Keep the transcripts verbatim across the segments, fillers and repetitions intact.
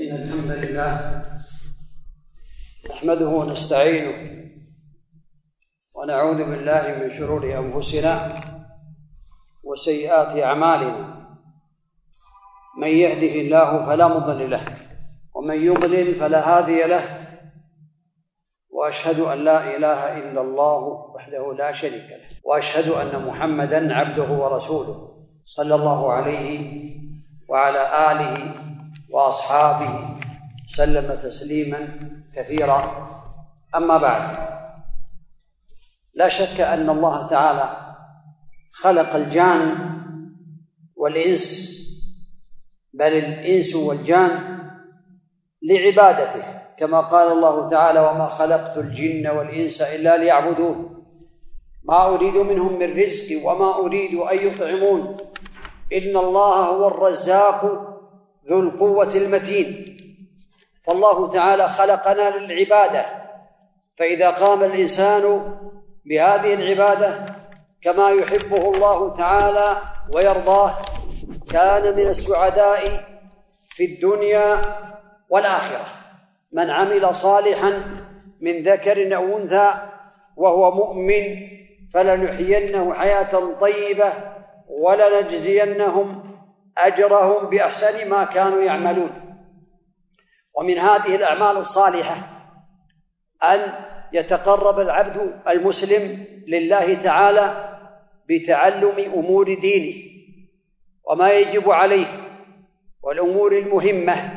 إن الحمد لله نحمده ونستعينه ونعوذ بالله من شرور أنفسنا وسيئات أعمالنا. من يهده الله فلا مضل له ومن يضلل فلا هادي له، وأشهد أن لا إله إلا الله وحده لا شريك له، وأشهد أن محمدًا عبده ورسوله صلى الله عليه وعلى آله وأصحابه سلم تسليما كثيرا. أما بعد، لا شك أن الله تعالى خلق الجان والإنس، بل الإنس والجان لعبادته، كما قال الله تعالى: وما خلقت الجن والإنس إلا ليعبدون ما أريد منهم من رزق وما أريد أن يطعمون إن الله هو الرزاق ذو القوة المتين. فالله تعالى خلقنا للعبادة، فإذا قام الإنسان بهذه العبادة كما يحبه الله تعالى ويرضاه كان من السعداء في الدنيا والآخرة. من عمل صالحا من ذكر أو أنثى وهو مؤمن فلنحيينه حياة طيبة ولنجزينهم أجرهم بأحسن ما كانوا يعملون. ومن هذه الأعمال الصالحة أن يتقرب العبد المسلم لله تعالى بتعلم أمور دينه وما يجب عليه، والأمور المهمة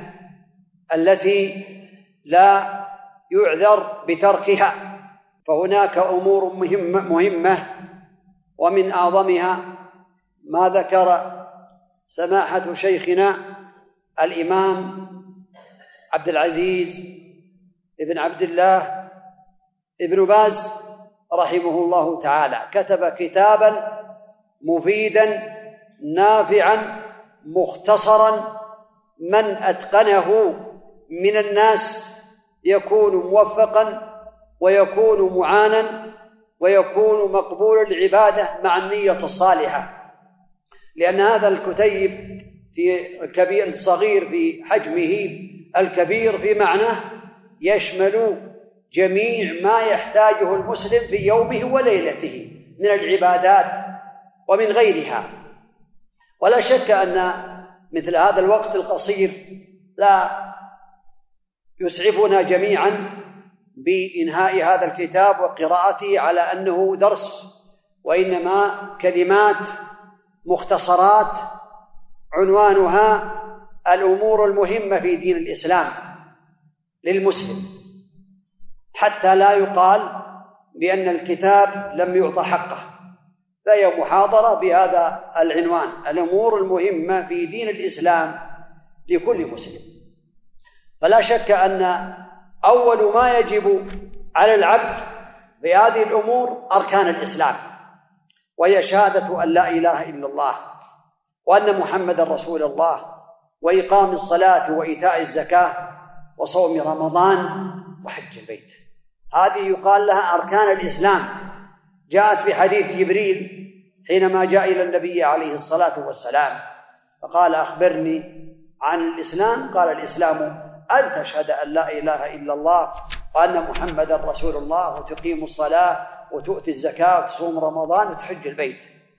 التي لا يعذر بتركها. فهناك أمور مهمة, مهمة ومن أعظمها ما ذكر سماحة شيخنا الإمام عبد العزيز ابن عبد الله ابن باز رحمه الله تعالى. كتب كتابا مفيدا نافعا مختصرا، من أتقنه من الناس يكون موفقا ويكون معانا ويكون مقبول العبادة مع النية الصالحة. لأن هذا الكتيب في الكبير الصغير في حجمه الكبير في معناه يشمل جميع ما يحتاجه المسلم في يومه وليلته من العبادات ومن غيرها. ولا شك أن مثل هذا الوقت القصير لا يسعفنا جميعا بإنهاء هذا الكتاب وقراءته على أنه درس، وإنما كلمات مختصرات عنوانها الأمور المهمة في دين الإسلام للمسلم، حتى لا يقال بأن الكتاب لم يعطى حقه. فهي محاضرة بهذا العنوان: الأمور المهمة في دين الإسلام لكل مسلم. فلا شك أن أول ما يجب على العبد بهذه الأمور أركان الإسلام، وهي شهادة أن لا إله إلا الله وأن محمد رسول الله، وإقام الصلاة وإيتاء الزكاة وصوم رمضان وحج البيت. هذه يقال لها أركان الإسلام. جاءت في حديث جبريل حينما جاء إلى النبي عليه الصلاة والسلام فقال: أخبرني عن الإسلام. قال: الإسلام أن تشهد أن لا إله إلا الله وأن محمد رسول الله، وتقيم الصلاة وتؤتي الزكاة وتصوم رمضان وتحج البيت.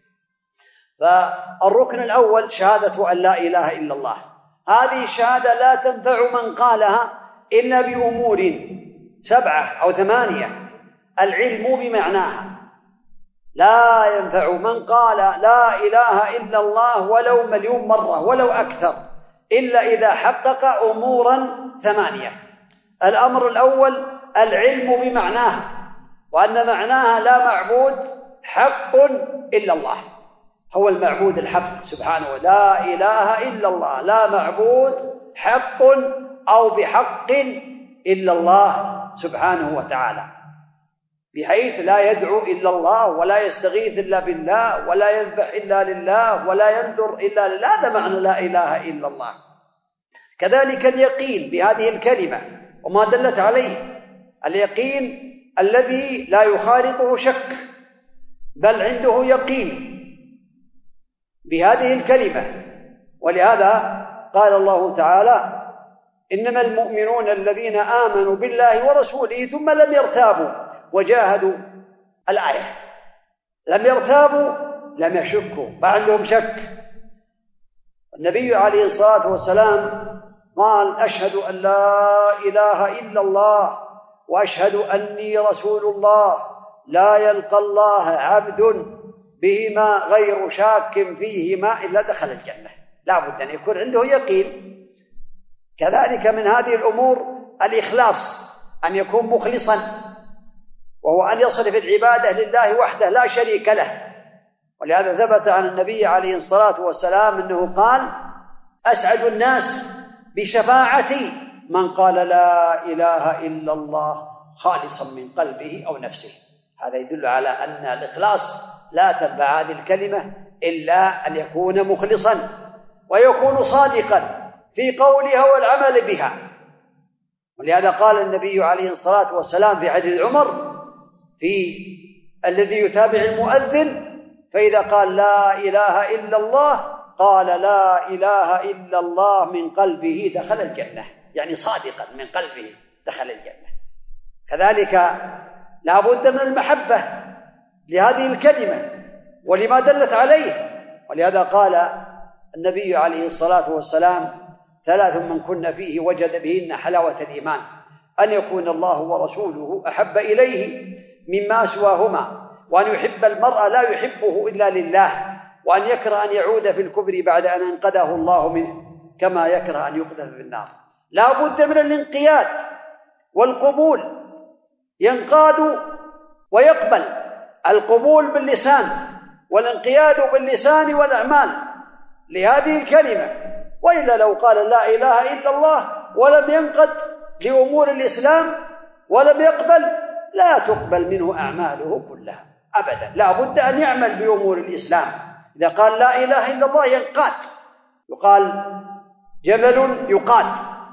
فالركن الأول شهادة أن لا إله إلا الله. هذه الشهادة لا تنفع من قالها إلا بأمور سبعة أو ثمانية. العلم بمعناها، لا ينفع من قال لا إله إلا الله ولو مليون مرة ولو أكثر إلا إذا حقق أمورا ثمانية. الأمر الأول العلم بمعناها، وأن معناها لا معبود حق إلا الله، هو المعبود الحق سبحانه. لا إله إلا الله، لا معبود حق أو بحق إلا الله سبحانه وتعالى، بحيث لا يدعو إلا الله ولا يستغيث إلا بالله ولا يذبح إلا لله ولا ينذر إلا لله. هذا معنى لا إله إلا الله. كذلك اليقين بهذه الكلمة وما دلت عليه، اليقين الذي لا يخالطه شك، بل عنده يقين بهذه الكلمة. ولهذا قال الله تعالى: إنما المؤمنون الذين آمنوا بالله ورسوله ثم لم يرتابوا وجاهدوا. الآية لم يرتابوا، لم يشكوا، ما عندهم شك. النبي عليه الصلاة والسلام قال: أشهد أن لا إله إلا الله وأشهد أني رسول الله، لا يلقى الله عبد بهما غير شاك فيهما إلا دخل الجنة. لا بد أن يكون عنده يقين. كذلك من هذه الأمور الإخلاص، أن يكون مخلصا، وهو أن يصرف العبادة لله وحده لا شريك له. ولهذا ثبت عن النبي عليه الصلاة والسلام أنه قال: أسعد الناس بشفاعتي من قال لا إله إلا الله خالصا من قلبه أو نفسه. هذا يدل على أن الإخلاص لا تنفع هذه الكلمة إلا أن يكون مخلصا ويكون صادقا في قولها والعمل بها. ولهذا قال النبي عليه الصلاة والسلام في حديث عمر في الذي يتابع المؤذن: فإذا قال لا إله إلا الله قال لا إله إلا الله من قلبه دخل الجنة، يعني صادقا من قلبه دخل الجنة. كذلك لا بد من المحبة لهذه الكلمة ولما دلت عليه. ولهذا قال النبي عليه الصلاة والسلام: ثلاث من كن فيه وجد بهن حلاوة الإيمان: أن يكون الله ورسوله أحب إليه مما سواهما، وأن يحب المرء لا يحبه إلا لله، وأن يكره أن يعود في الكفر بعد أن انقذه الله منه كما يكره أن يقذف في النار. لا بد من الانقياد والقبول، ينقاد ويقبل. القبول باللسان والانقياد باللسان والأعمال لهذه الكلمة. وإلا لو قال لا إله إلا الله ولم ينقد لأمور الإسلام ولم يقبل لا تقبل منه أعماله كلها أبدا. لا بد أن يعمل بأمور الإسلام. إذا قال لا إله إلا الله ينقاد، يقال جمل يقاد،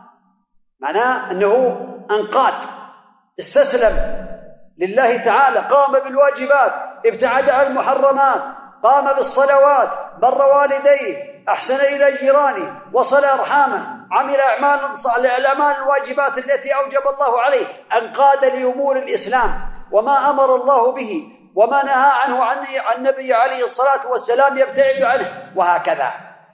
معناه أنه انقاد، استسلم لله تعالى، قام بالواجبات، ابتعد عن المحرمات، قام بالصلوات، بر والديه، أحسن إلى جيرانه، وصل أرحامه، عمل أعمال الأعمال الواجبات التي أوجب الله عليه، انقاد لأمور الإسلام وما أمر الله به وما نهى عنه عن النبي عليه الصلاة والسلام يبتعد عنه، وهكذا.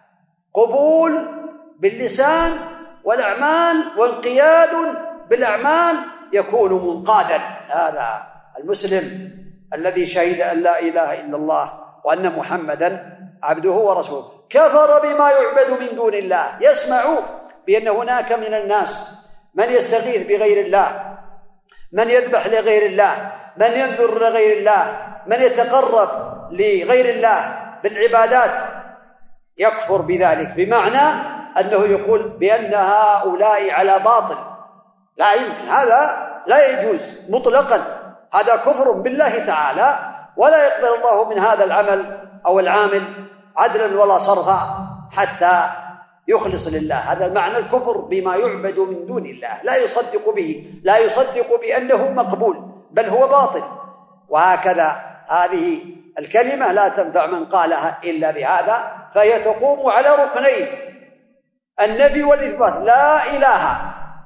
قبول باللسان والأعمال وانقياد بالأعمال يكون منقادا. هذا المسلم الذي شهد أن لا إله إلا الله وأن محمدا عبده ورسوله. كفر بما يعبد من دون الله. يسمع بأن هناك من الناس من يستغيث بغير الله، من يذبح لغير الله، من ينذر لغير الله، من يتقرب لغير الله بالعبادات، يكفر بذلك، بمعنى أنه يقول بأن هؤلاء على باطل. لا يمكن، هذا لا يجوز مطلقا، هذا كفر بالله تعالى، ولا يقبل الله من هذا العمل أو العامل عدلا ولا صرفا حتى يخلص لله. هذا معنى الكفر بما يعبد من دون الله، لا يصدق به، لا يصدق بأنه مقبول، بل هو باطل. وهكذا هذه الكلمة لا تنفع من قالها إلا بهذا، فهي تقوم على ركنين: النفي والإثبات. لا إله،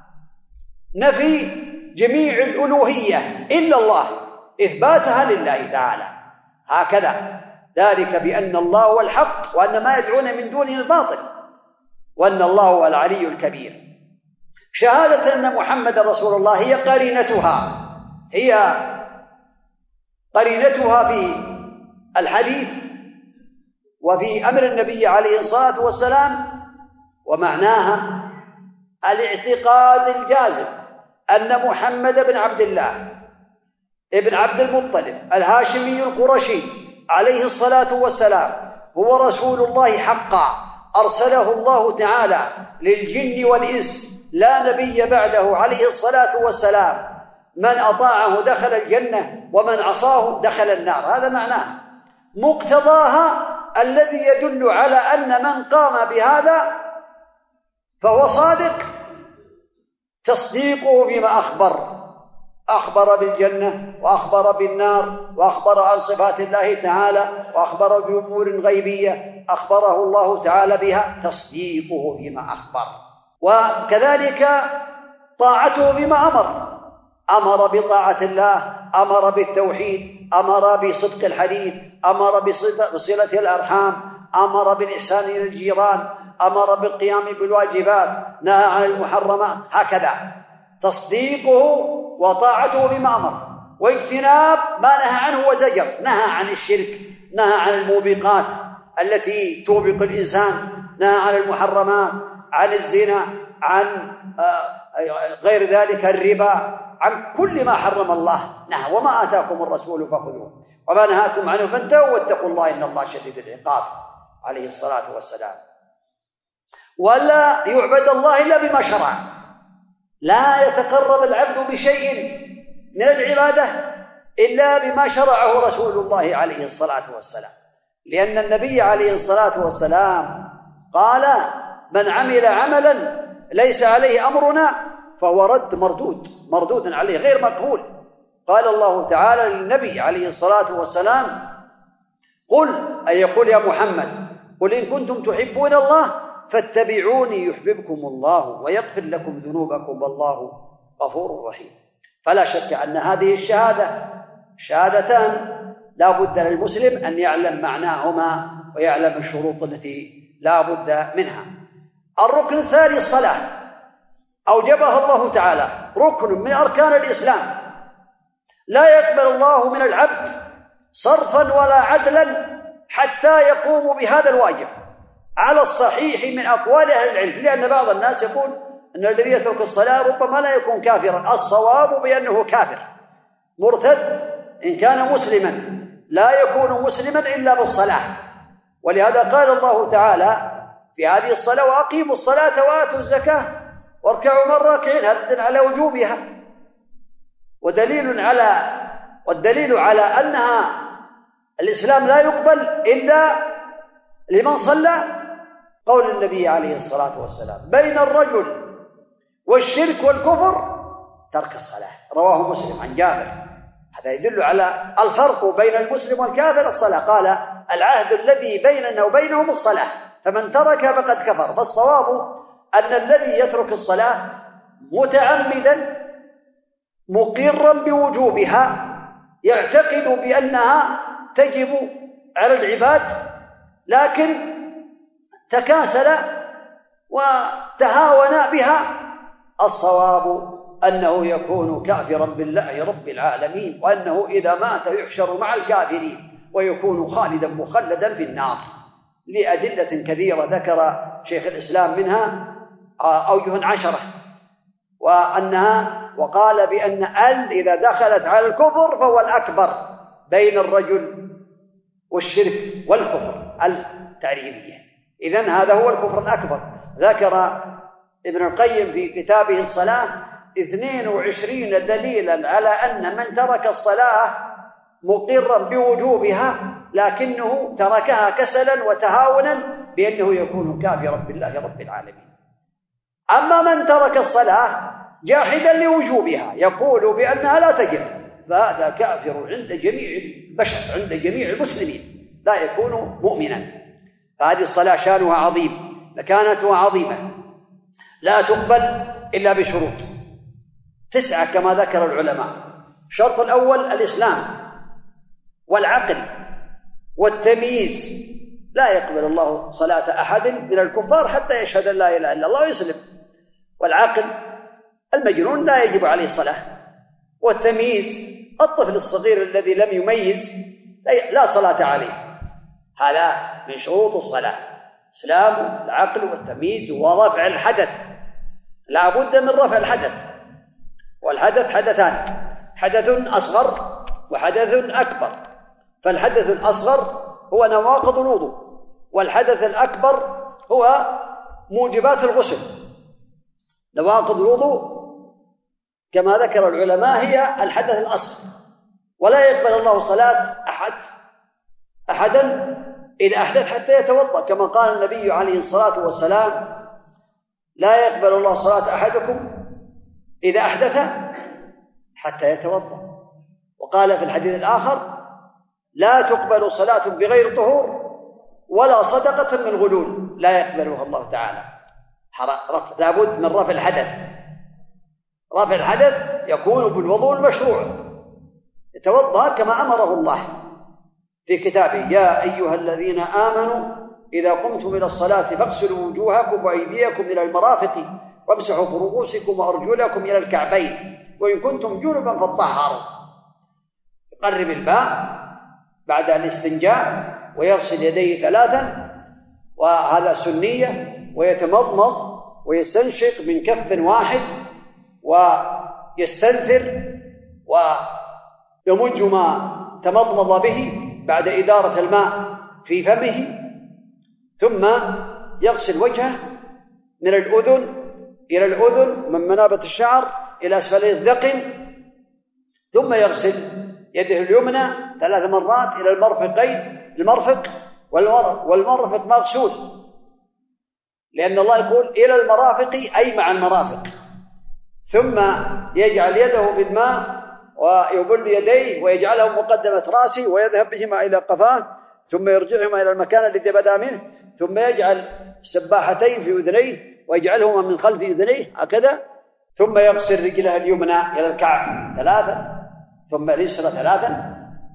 نفي جميع الألوهية إلا الله، إثباتها لله تعالى، هكذا. ذلك بأن الله هو الحق وأن ما يدعون من دونه الباطل، وأن الله هو العلي الكبير. شهادة أن محمد رسول الله هي قرينتها، هي قرينتها في الحديث وفي أمر النبي عليه الصلاة والسلام. ومعناها الاعتقاد الجازم أن محمد بن عبد الله ابن عبد المطلب الهاشمي القرشي عليه الصلاة والسلام هو رسول الله حقا، أرسله الله تعالى للجن والإنس، لا نبي بعده عليه الصلاة والسلام. من أطاعه دخل الجنة ومن عصاه دخل النار. هذا معناه. مقتضاها الذي يدل على أن من قام بهذا فهو صادق، تصديقه بما أخبر، أخبر بالجنة وأخبر بالنار وأخبر عن صفات الله تعالى وأخبر بأمور غيبية أخبره الله تعالى بها، تصديقه بما أخبر. وكذلك طاعته بما أمر، أمر بطاعة الله، أمر بالتوحيد، أمر بصدق الحديث، أمر بصلة الأرحام، أمر بالإحسان إلى الجيران، أمر بالقيام بالواجبات، نهى عن المحرمات. هكذا تصديقه وطاعته بما أمر، واجتناب ما نهى عنه وزجر، نهى عن الشرك، نهى عن الموبقات التي توبق الإنسان، نهى عن المحرمات، عن الزنا، عن غير ذلك الربا، عن كل ما حرم الله نهى. وما آتاكم الرسول فخذوه وما نهاكم عنه فانتهوا واتقوا الله إن الله شديد العقاب عليه الصلاة والسلام. ولا يعبد الله إلا بما شرع، لا يتقرب العبد بشيء من العبادة إلا بما شرعه رسول الله عليه الصلاة والسلام، لأن النبي عليه الصلاة والسلام قال: من عمل عملا ليس عليه أمرنا فهو رد مردود، مردود عليه غير مقبول. قال الله تعالى للنبي عليه الصلاة والسلام: قل، أي يقول يا محمد، قل إن كنتم تحبون الله فاتبعوني يحببكم الله ويغفر لكم ذنوبكم والله غفور رحيم. فلا شك أن هذه الشهادة شهادتان لا بد للمسلم أن يعلم معناهما ويعلم الشروط التي لا بد منها. الركن الثاني الصلاة، أوجبها الله تعالى، ركن من أركان الإسلام، لا يقبل الله من العبد صرفا ولا عدلا حتى يقوم بهذا الواجب على الصحيح من أقوال أهل العلم، لأن بعض الناس يقول أن الذي يترك الصلاة ربما لا يكون كافرا. الصواب بأنه كافر مرتد إن كان مسلما، لا يكون مسلما إلا بالصلاة. ولهذا قال الله تعالى في هذه الصلاة: وأقيموا الصلاة وآتوا الزكاة واركعوا مع الراكعين، هذا على وجوبها. ودليل على والدليل على أنها الإسلام لا يقبل إلا لمن صلى قول النبي عليه الصلاة والسلام: بين الرجل والشرك والكفر ترك الصلاة، رواه مسلم عن جابر. هذا يدل على الفرق بين المسلم والكافر الصلاة. قال: العهد الذي بيننا وبينهم الصلاة، فمن ترك فقد كفر. فالصواب أن الذي يترك الصلاة متعمدا مقرا بوجوبها، يعتقد بأنها تجب على العباد، لكن تكاسل وتهاون بها، الصواب أنه يكون كافرا بالله رب العالمين، وأنه إذا مات يحشر مع الكافرين ويكون خالدا مخلدا في النار، لأدلة كثيرة ذكر شيخ الإسلام منها أوجه عشرة، وأنها وقال بأن ال إذا دخلت على الكفر فهو الأكبر بين الرجل والشرك والكفر التعريبية. إذن هذا هو الكفر الأكبر. ذكر ابن القيم في كتابه الصلاة اثنين وعشرين دليلا على أن من ترك الصلاة مقرا بوجوبها لكنه تركها كسلا وتهاونا بأنه يكون كافرا بالله رب العالمين. أما من ترك الصلاة جاحدا لوجوبها يقول بأنها لا تجب، فهذا كافر عند جميع البشر، عند جميع المسلمين، لا يكون مؤمنا. فهذه الصلاة شانها عظيم، مكانتها عظيمة، لا تقبل إلا بشروط تسعة كما ذكر العلماء. الشرط الأول الإسلام والعقل والتمييز، لا يقبل الله صلاة أحد من الكفار حتى يشهد أن لا إله إلا الله ويسلم. والعقل، المجنون لا يجب عليه الصلاة. والتمييز، الطفل الصغير الذي لم يميز لا صلاة عليه. هذا من شروط الصلاة: الإسلام والعقل والتمييز ورفع الحدث. لا بد من رفع الحدث، والحدث حدثان: حدث أصغر وحدث أكبر. فالحدث الأصغر هو نواقض الوضوء، والحدث الأكبر هو موجبات الغسل. نواقض الوضوء كما ذكر العلماء هي الحدث الأصغر، ولا يقبل الله صلاة أحد أحدا إذا أحدث حتى يتوضأ، كما قال النبي عليه الصلاة والسلام: لا يقبل الله صلاة أحدكم إذا أحدث حتى يتوضأ. وقال في الحديث الآخر: لا تقبل صلاة بغير طهور ولا صدقة من غلول، لا يقبلها الله تعالى. لابد من رفع الحدث. رفع الحدث يكون بالوضوء المشروع، يتوضأ كما أمره الله في كتابه: يا أيها الذين آمنوا إذا قمتم إلى الصلاة فاغسلوا وجوهكم وأيديكم إلى المرافق وامسحوا برؤوسكم وأرجلكم إلى الكعبين وإن كنتم جنبا فاطهروا. يقرب الماء بعد الاستنجاء ويغسل يديه ثلاثا، وهذا سنية، ويتمضمض ويستنشق من كف واحد ويستنثر ويمج ما تمضمض به بعد إدارة الماء في فمه، ثم يغسل وجهه من الأذن إلى الأذن، من منابت الشعر إلى أسفل الذقن، ثم يغسل يده اليمنى ثلاث مرات إلى المرفقين، المرفق والمرفق مغسول، لأن الله يقول إلى المرافق أي مع المرافق. ثم يجعل يده بالماء ويبل يديه ويجعلهم مقدمة رأسه ويذهب بهما إلى قفاه، ثم يرجعهما إلى المكان الذي بدأ منه، ثم يجعل السباحتين في أذنيه ويجعلهما من خلف أذنيه هكذا، ثم يغسل رجله اليمنى إلى الكعب ثلاثا، ثم اليسرى ثلاثا.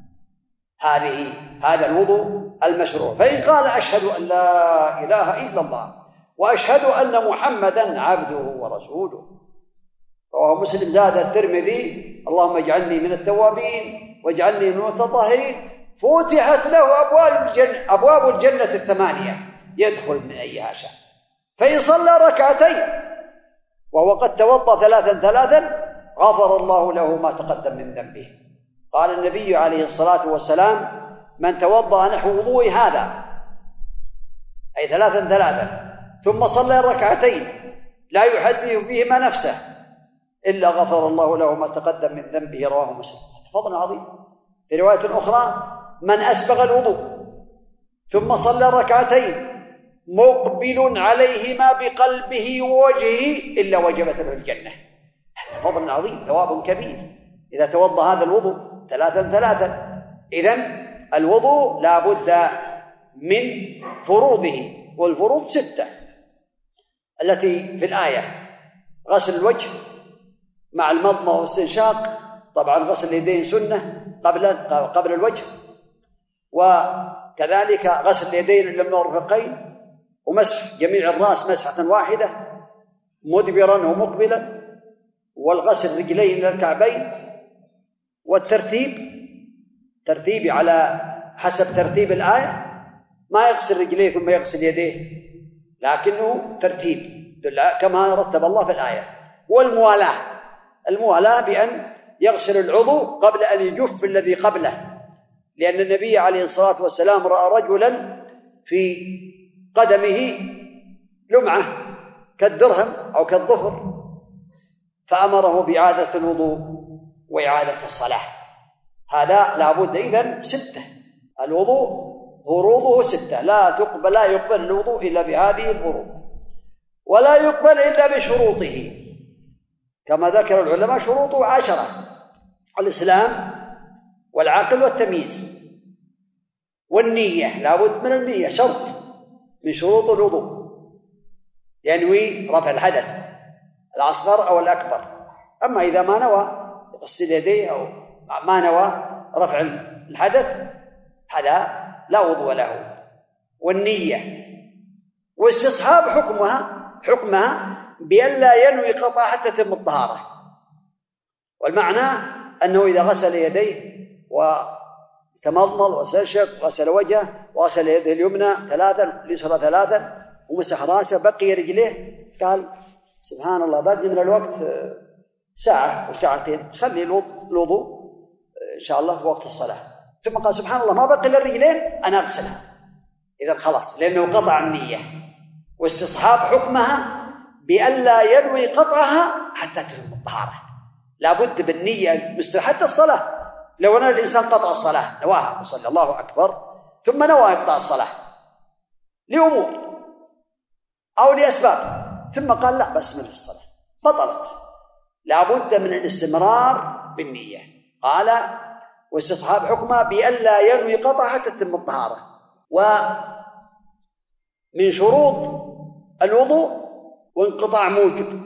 هذه هذا الوضوء المشروع. فإن قال أشهد أن لا إله إلا الله وأشهد أن محمدا عبده ورسوله، رواه مسلم. زاد الترمذي: اللهم اجعلني من التوابين واجعلني من المتطهرين، فتحت له أبواب الجنة, أبواب الجنة الثمانية يدخل من أيها شاء. فإن صلى ركعتين وهو قد توضأ ثلاثا ثلاثا غفر الله له ما تقدم من ذنبه. قال النبي عليه الصلاة والسلام: من توضأ نحو وضوء هذا، أي ثلاثا ثلاثا، ثم صلى ركعتين لا يحدث فيهما نفسه إلا غفر الله له ما تقدم من ذنبه. رواه مسلم. فضل عظيم. في رواية أخرى: من أسبغ الوضوء ثم صلى ركعتين مقبل عليهما بقلبه ووجهه إلا وجبت له الجنة. هذا فضل عظيم، ثواب كبير إذا توضأ هذا الوضوء ثلاثا ثلاثا. إذن الوضوء لا بد من فروضه، والفروض ستة التي في الآية: غسل الوجه مع المضمضة والاستنشاق، طبعا غسل اليدين سنة قبل قبل الوجه، وكذلك غسل اليدين إلى المرفقين، ومسح جميع الرأس مسحة واحدة مدبرا ومقبلا، والغسل الرجلين إلى الكعبين، والترتيب ترتيب على حسب ترتيب الآية، ما يغسل رجليه ثم يغسل يديه، لكنه ترتيب كما رتب الله في الآية. والموالاة، الموالاة بأن يغسل العضو قبل أن يجف الذي قبله، لأن النبي عليه الصلاة والسلام رأى رجلا في قدمه لمعة كالدرهم أو كالظفر، فأمره بإعادة الوضوء وإعادة الصلاة. هذا لابد إذن ستة. الوضوء فروضه ستة، لا تقبل لا يقبل الوضوء إلا بهذه الفروض، ولا يقبل إلا بشروطه كما ذكر العلماء. شروطه عشرة: الإسلام والعقل والتمييز والنية، لابد من النية، شرط من شروط الوضوء، ينوي رفع الحدث الأصغر أو الأكبر. أما إذا ما نوى غسل يديه أو ما نوى رفع الحدث هذا لا وضوء له. والنية واستصحاب حكمها حكمها بألا ينوي قطع حتى تتم الطهارة. والمعنى أنه إذا غسل يديه وتمضمض واستنشق وغسل وجهه وغسل يده اليمنى ثلاثا اليسرى ثلاثا ومسح راسه بقي رجليه، قال سبحان الله باقي من الوقت ساعة وساعتين، خلي الوضوء إن شاء الله في وقت الصلاة. ثم قال سبحان الله ما بقي إلا الرجلين أنا أغسلها. إذا خلاص، لأنه قطع النية. واستصحاب حكمها بألا ينوي قطعها حتى تتم الطهارة. لابد بالنية مثل حتى الصلاة، لو أن الإنسان قطع الصلاة نواها وصلى الله أكبر ثم نوى يقطع الصلاة لأمور أو لأسباب ثم قال لا بس من الصلاة بطلت، لابد من الاستمرار بالنية. قال واستصحاب حكمها بألا ينوي قطع حتى تتم الطهارة. ومن شروط الوضوء وانقطاع موجب.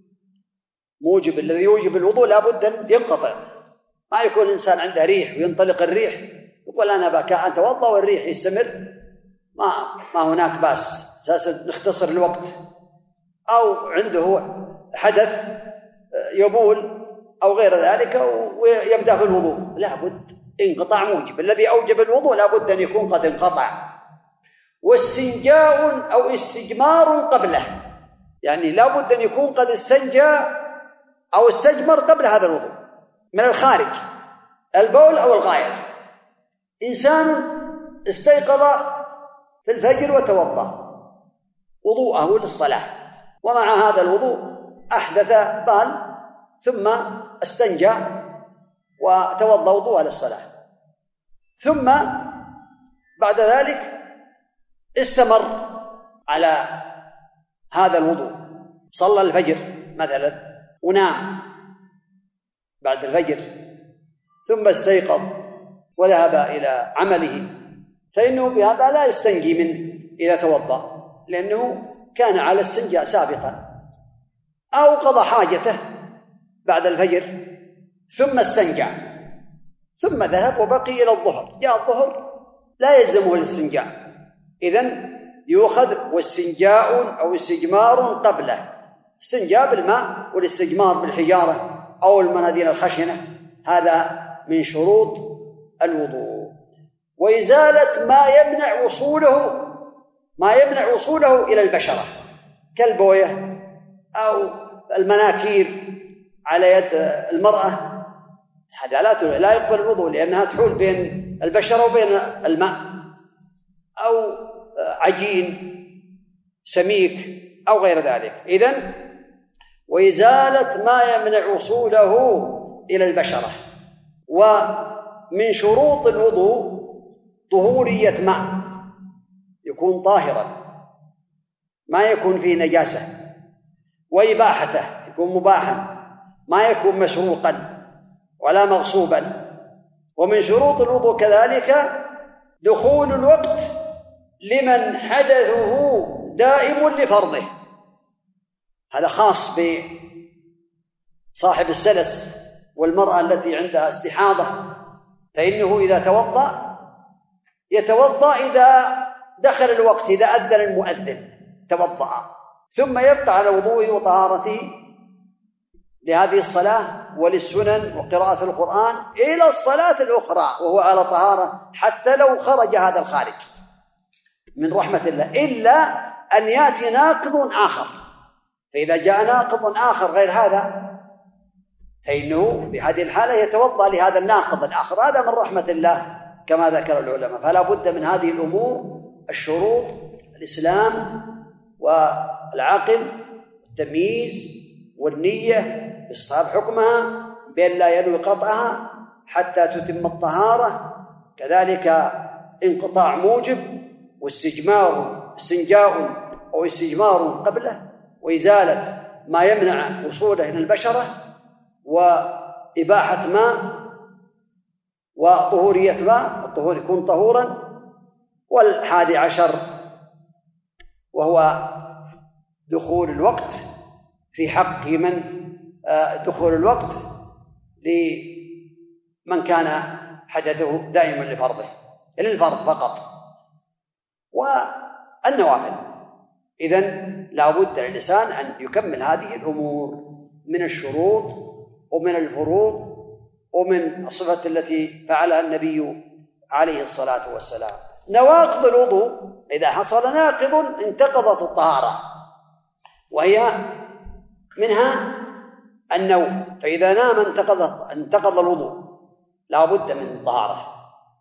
موجب الذي يوجب الوضوء لا بد أن ينقطع. ما يكون الإنسان عنده ريح وينطلق الريح يقول أنا بكاء أتوضأ والريح يستمر، ما ما هناك بأس، أساسا نختصر الوقت. أو عنده حدث يبول أو غير ذلك ويبدأ في الوضوء، لا بد انقطاع موجب. الذي أوجب الوضوء لا بد أن يكون قد انقطع. واستنجاء أو استجمار قبله، يعني لا بد أن يكون قد استنجى أو استجمر قبل هذا الوضوء من الخارج، البول أو الغائط. إنسان استيقظ في الفجر وتوضأ وضوءه للصلاة، ومع هذا الوضوء أحدث بال ثم استنجى وتوضأ وضوءه للصلاة، ثم بعد ذلك استمر على هذا الوضوء، صلى الفجر مثلا ونام بعد الفجر ثم استيقظ وذهب إلى عمله، فإنه بهذا لا يستنجي منه إذا توضأ، لأنه كان على استنجاء سابقا. أو قضى حاجته بعد الفجر ثم استنجى ثم ذهب وبقي إلى الظهر، جاء الظهر لا يلزمه الاستنجاء، إذن يؤخذ واستنجاء أو استجمار قبله. استنجاء بالماء والاستجمار بالحجارة أو المناديل الخشنة، هذا من شروط الوضوء. وإزالة ما يمنع وصوله ما يمنع وصوله إلى البشرة كالبوية أو المناكير على يد المرأة، هذا لا يقبل الوضوء لأنها تحول بين البشرة وبين الماء، أو عجين سميك أو غير ذلك. إذن وإزالة ما يمنع وصوله إلى البشرة. ومن شروط الوضوء طهورية ماء، يكون طاهرا ما يكون فيه نجاسة، وإباحته يكون مباحا ما يكون مسروقا ولا مغصوبا. ومن شروط الوضوء كذلك دخول الوقت لمن حدثه دائم لفرضه، هذا خاص بصاحب السلس والمرأة التي عندها استحاضة، فإنه إذا توضأ يتوضأ إذا دخل الوقت، إذا أذن المؤذن توضأ، ثم يبقى على وضوءه وطهارته لهذه الصلاة وللسنن وقراءة القرآن إلى الصلاة الأخرى وهو على طهارة، حتى لو خرج هذا الخارج من رحمة الله، إلا أن يأتي ناقض آخر. فإذا جاء ناقض آخر غير هذا فإنه في هذه الحالة يتوضأ لهذا الناقض الآخر، هذا من رحمة الله كما ذكر العلماء. فلا بد من هذه الأمور الشروط: الإسلام والعقل والتمييز والنية باستصحاب حكمها بأن لا ينوي قطعها حتى تتم الطهارة، كذلك انقطاع موجب، واستجمار استنجاء أو استجمار قبله، وإزالة ما يمنع وصوله إلى البشرة، وإباحة ماء، وطهورية ماء، الطهور يكون طهورا. والحادي عشر وهو دخول الوقت في حق من دخول الوقت لمن كان حدثه دائما لفرضه، للفرض فقط والنوافل. إذن لا بد للإنسان أن يكمل هذه الأمور من الشروط ومن الفروض ومن الصفة التي فعلها النبي عليه الصلاة والسلام. نواقض الوضوء: إذا حصل ناقض انتقضت الطهارة، وهي منها النوم، فإذا نام انتقض انتقض الوضوء، لا بد من الطهارة.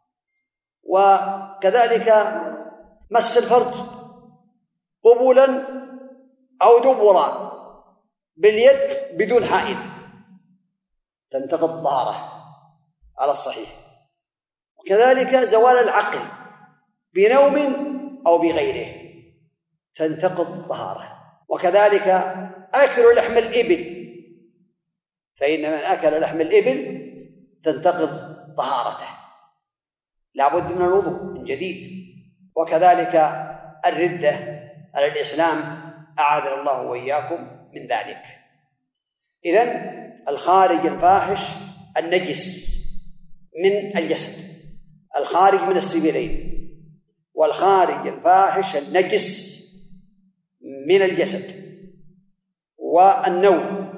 وكذلك مس الفرج قبولا أو دبرا باليد بدون حائل تنتقض الطهارة على الصحيح. وكذلك زوال العقل بنوم أو بغيره تنتقض الطهارة. وكذلك أكل لحم الإبل، فإن من أكل لحم الإبل تنتقض طهارته، لا بد من الوضوء من جديد. وكذلك الردة على الإسلام أعاذنا الله وإياكم من ذلك. إذن الخارج الفاحش النجس من الجسد، الخارج من السبيلين، والخارج الفاحش النجس من الجسد، والنوم،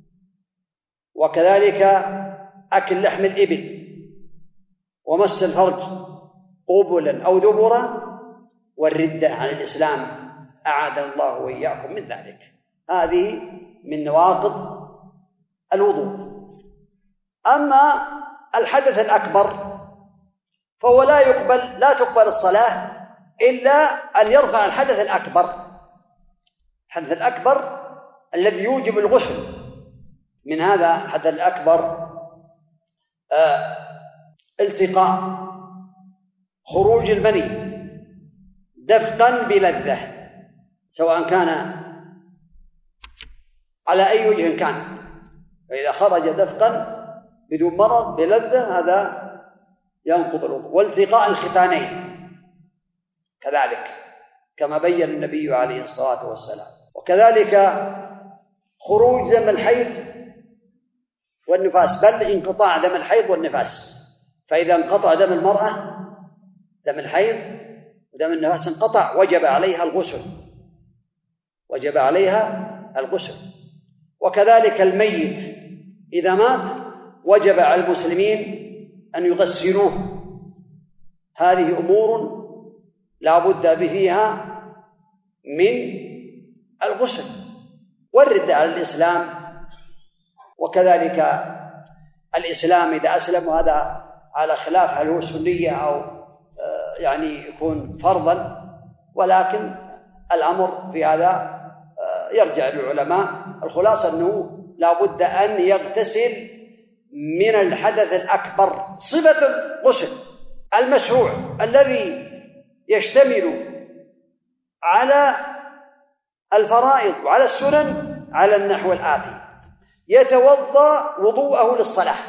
وكذلك أكل لحم الإبل، ومس الفرج قبلا أو دبرا، والردة عن الإسلام أعاذنا الله وإياكم من ذلك. هذه من نواقض الوضوء. أما الحدث الأكبر فهو لا يقبل لا تقبل الصلاة إلا أن يرفع الحدث الأكبر. الحدث الأكبر الذي يوجب الغسل، من هذا الحدث الأكبر آه التقاء خروج المني دفقا بلذة، سواء كان على أي وجه كان، فإذا خرج دفقا بدون مرض بلذة هذا ينقض الوضوء. والتقاء الختانين كذلك كما بين النبي عليه الصلاة والسلام. وكذلك خروج دم الحيض والنفاس، بل انقطاع دم الحيض والنفاس. فإذا انقطع دم المرأة، دم الحيض ودم النفاس انقطع، وجب عليها الغسل، وجب عليها الغسل. وكذلك الميت إذا مات وجب على المسلمين أن يغسلوه. هذه أمور لا بد فيها من الغسل. والردة على الإسلام، وكذلك الإسلام إذا أسلم، وهذا على خلاف هل هو سنية أو يعني يكون فرضا، ولكن الأمر في هذا يرجع للعلماء. الخلاصة أنه لا بد أن يغتسل من الحدث الأكبر صفة الغسل المشروع الذي يشتمل على الفرائض وعلى السنن على النحو الآتي: يتوضأ وضوءه للصلاة،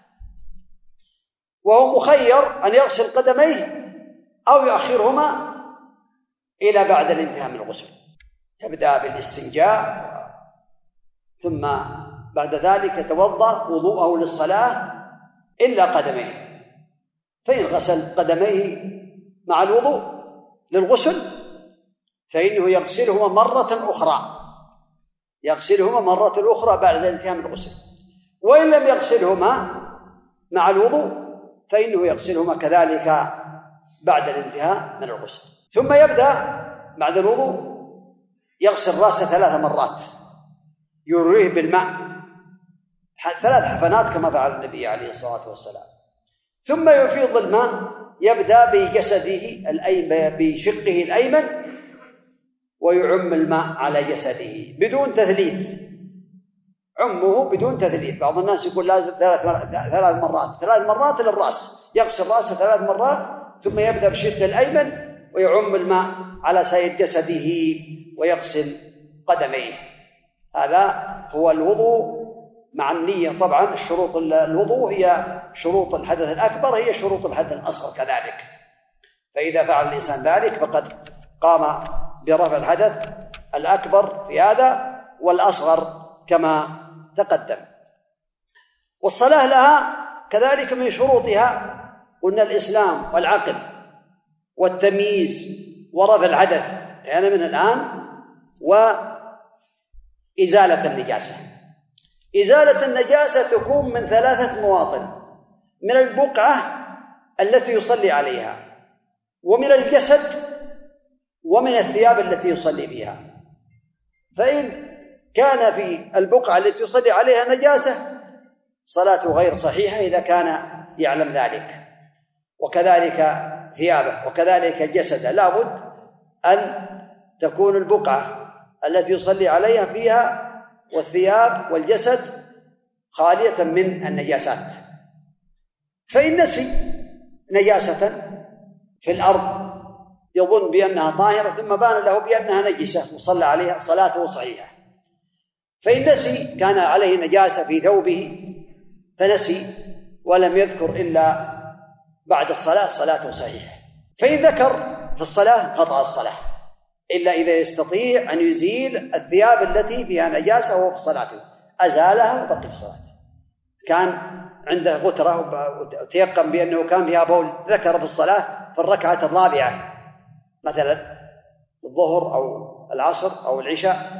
وهو مخير أن يغسل قدميه أو يؤخرهما إلى بعد الانتهاء من الغسل. يبدأ بالاستنجاء، ثم بعد ذلك يتوضأ وضوءه للصلاة إلا قدميه، فإن غسل قدميه مع الوضوء للغسل فإنه يغسلهما مرة أخرى، يغسلهما مرة أخرى بعد الانتهاء من الغسل. وإن لم يغسلهما مع الوضوء فإنه يغسلهما كذلك بعد الانتهاء من الغسل. ثم يبدأ بعد الوضوء يغسل رأسه ثلاث مرات، يرويه بالماء ثلاث حفنات كما فعل النبي عليه الصلاة والسلام، ثم يفيض الماء، يبدأ بجسده الأيمن بشقه الأيمن ويعم الماء على جسده بدون تثليث، عمه بدون تثليث. بعض الناس يقول لازم ثلاث ثلاث مرات ثلاث مرات للرأس، يغسل رأسه ثلاث مرات ثم يبدأ بشقه الأيمن ويعم الماء على سائر جسده ويغسل قدميه. هذا هو الوضوء مع النية. طبعا شروط الوضوء هي شروط الحدث الأكبر، هي شروط الحدث الأصغر كذلك. فإذا فعل الإنسان ذلك فقد قام برفع الحدث الأكبر في هذا والأصغر كما تقدم. والصلاة لها كذلك من شروطها قلنا الإسلام والعقل والتمييز ورفع الحدث يعني من الآن، وإزالة النجاسة. إزالة النجاسة تكون من ثلاثة مواطن: من البقعة التي يصلي عليها، ومن الجسد، ومن الثياب التي يصلي بها. فإن كان في البقعة التي يصلي عليها نجاسة صلاته غير صحيحة إذا كان يعلم ذلك، وكذلك ثيابه، وكذلك جسده. لا بد أن تكون البقعة التي يصلي عليها فيها والثياب والجسد خالية من النجاسات. فإن نسي نجاسة في الأرض يظن بأنها طاهرة ثم بان له بأنها نجسة وصلى عليها صلاته صحيحة. فإن نسي كان عليه نجاسة في ثوبه فنسي ولم يذكر إلا بعد الصلاة صلاته صحيحة. فإن ذكر في الصلاة قطع الصلاة إلا إذا يستطيع أن يزيل الثياب التي فيها نجاسة وهو في صلاته أزالها وبقي في صلاته. كان عنده غترة وتيقن بأنه كان فيها بول، ذكر في الصلاة في الركعة الرابعة مثلا الظهر أو العصر أو العشاء،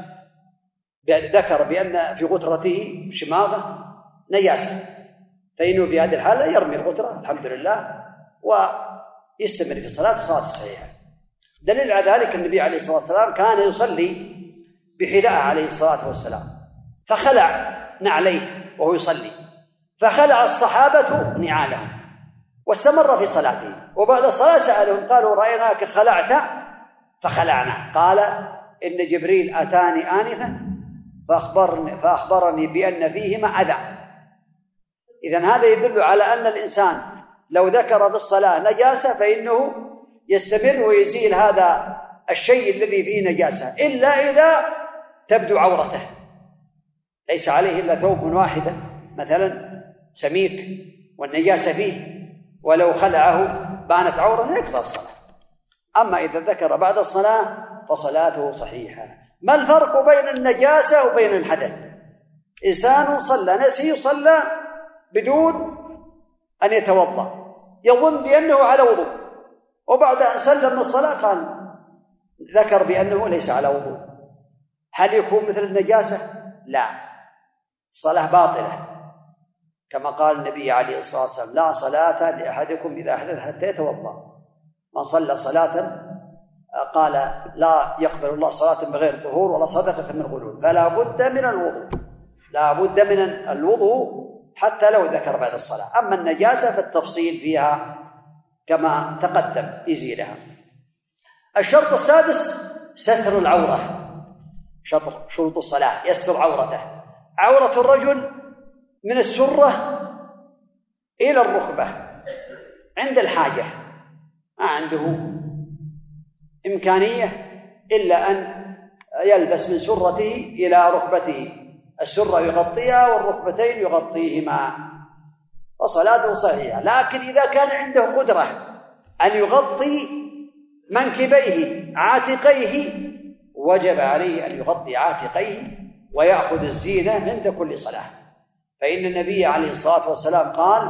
ذكر بأن في غترته شماغة نجاسة، فإنه في هذه الحالة يرمي الغترة الحمد لله ويستمر في الصلاة صلاة صحيحة. دليل على ذلك النبي عليه الصلاة والسلام كان يصلي بحذاء عليه الصلاة والسلام، فخلع نعليه وهو يصلي، فخلع الصحابة نعالهم واستمر في صلاته، وبعد الصلاة سألهم قالوا رأيناك خلعت فخلعنا، قال إن جبريل أتاني آنفا فأخبرني, فأخبرني بأن فيهما أذى. إذن هذا يدل على أن الإنسان لو ذكر بالصلاة نجاسة فإنه يستمر ويزيل هذا الشيء الذي فيه نجاسة، إلا إذا تبدو عورته، ليس عليه إلا ثوب واحد مثلا سميك والنجاسة فيه، ولو خلعه بانت عورته يقضى الصلاة. أما إذا ذكر بعد الصلاة فصلاته صحيحة. ما الفرق بين النجاسة وبين الحدث؟ إنسان صلى نسي صلى بدون أن يتوضأ، يظن بأنه على وضوء، وبعد أن سلم من الصلاة قال ذكر بأنه ليس على وضوء، هل يكون مثل النجاسة؟ لا، الصلاة باطلة، كما قال النبي عليه الصلاة والسلام لا صلاة لأحدكم إذا أحدث حتى يتوضأ. من صلى صلاة قال لا يقبل الله صلاة بغير طهور ولا صدقة من غلول، فلا بد من الوضوء، لا بد من الوضوء حتى لو ذكر بعد الصلاة. أما النجاسة فالتفصيل فيها كما تقدم يزيلها. الشرط السادس ستر العورة، شروط الصلاة يستر عورته. عورة الرجل من السرة إلى الركبة عند الحاجة، ما عنده إمكانية إلا أن يلبس من سرته إلى ركبته، السرة يغطيها والركبتين يغطيهما، وصلاته صحيحة. لكن إذا كان عنده قدرة أن يغطي منكبيه عاتقيه وجب عليه أن يغطي عاتقيه ويأخذ الزينة عند كل صلاة، فإن النبي عليه الصلاة والسلام قال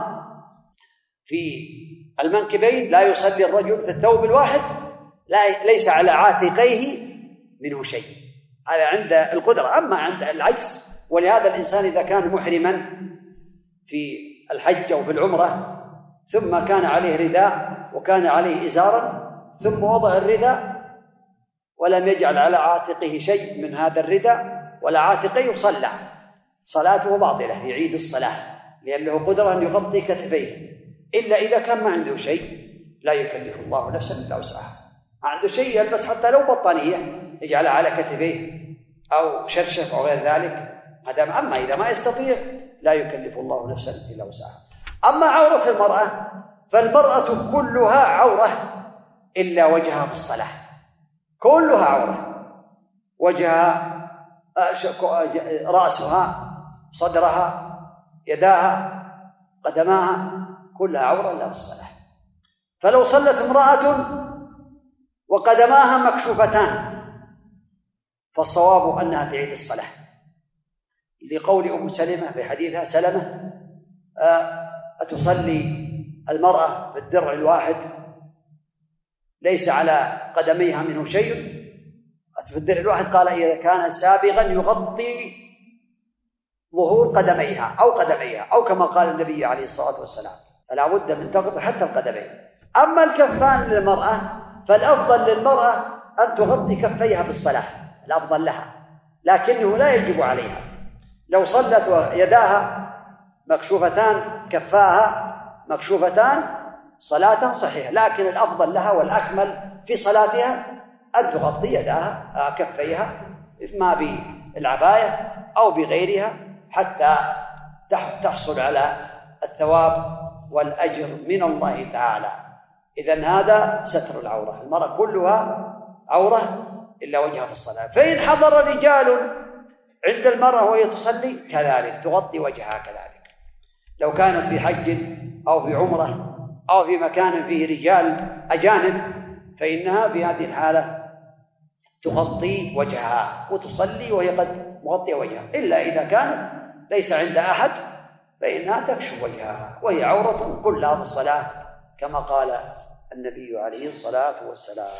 في المنكبين لا يصلي الرجل في الثوب الواحد لا ليس على عاتقيه منه شيء، هذا عند القدرة. أما عند العجز، ولهذا الإنسان إذا كان محرما في الحج أو في العمرة ثم كان عليه رداء وكان عليه إزارا ثم وضع الرداء ولم يجعل على عاتقه شيء من هذا الرداء ولا عاتقيه، صلى صلاته باطلة، يعيد الصلاة لأنه قدر أن يغطي كتفيه، إلا إذا كان ما عنده شيء لا يكلف الله نفسا إلا وسعها، ما عنده شيء يلبس حتى لو بطانية يجعلها على كتفيه أو شرشف أو غير ذلك. أما إذا ما يستطيع لا يكلف الله نفسا إلا وسعها. أما عورة المرأة فالمرأة كلها عورة إلا وجهها في الصلاة، كلها عورة، وجهها، رأسها، صدرها، يداها، قدماها، كلها عورة إلا في الصلاة. فلو صلت امرأة وقدماها مكشوفتان فالصواب أنها تعيد الصلاة، لقول أم سلمة في حديثها سلمة أتصلي المرأة بالدرع الواحد ليس على قدميها منه شيء؟ في الدرع الواحد قال إذا كان سابغا يغطي ظهور قدميها أو قدميها، أو كما قال النبي عليه الصلاة والسلام فلا بد من تغطي حتى القدمين. أما الكفان للمرأة فالأفضل للمرأة أن تغطي كفيها بالصلاة، الأفضل لها، لكنه لا يجب عليها. لو صلت ويداها مكشوفتان كفاها مكشوفتان صلاة صحيحة، لكن الأفضل لها والأكمل في صلاتها أن تغطي يداها كفيها إما بالعباية أو بغيرها حتى تحصل على الثواب والأجر من الله تعالى. إذن هذا ستر العورة، المرأة كلها عورة إلا وجهها في الصلاة. فإن حضر رجال عند المرأة وهي تصلي كذلك تغطي وجهها كذلك، لو كانت في حج أو في عمرة أو في مكان فيه رجال أجانب فإنها في هذه الحالة تغطي وجهها وتصلي وهي قد مغطية وجهها، إلا إذا كانت ليس عند أحد فإنها تكشف وجهها وهي عورة كلها في الصلاة كما قال النبي عليه الصلاة والسلام.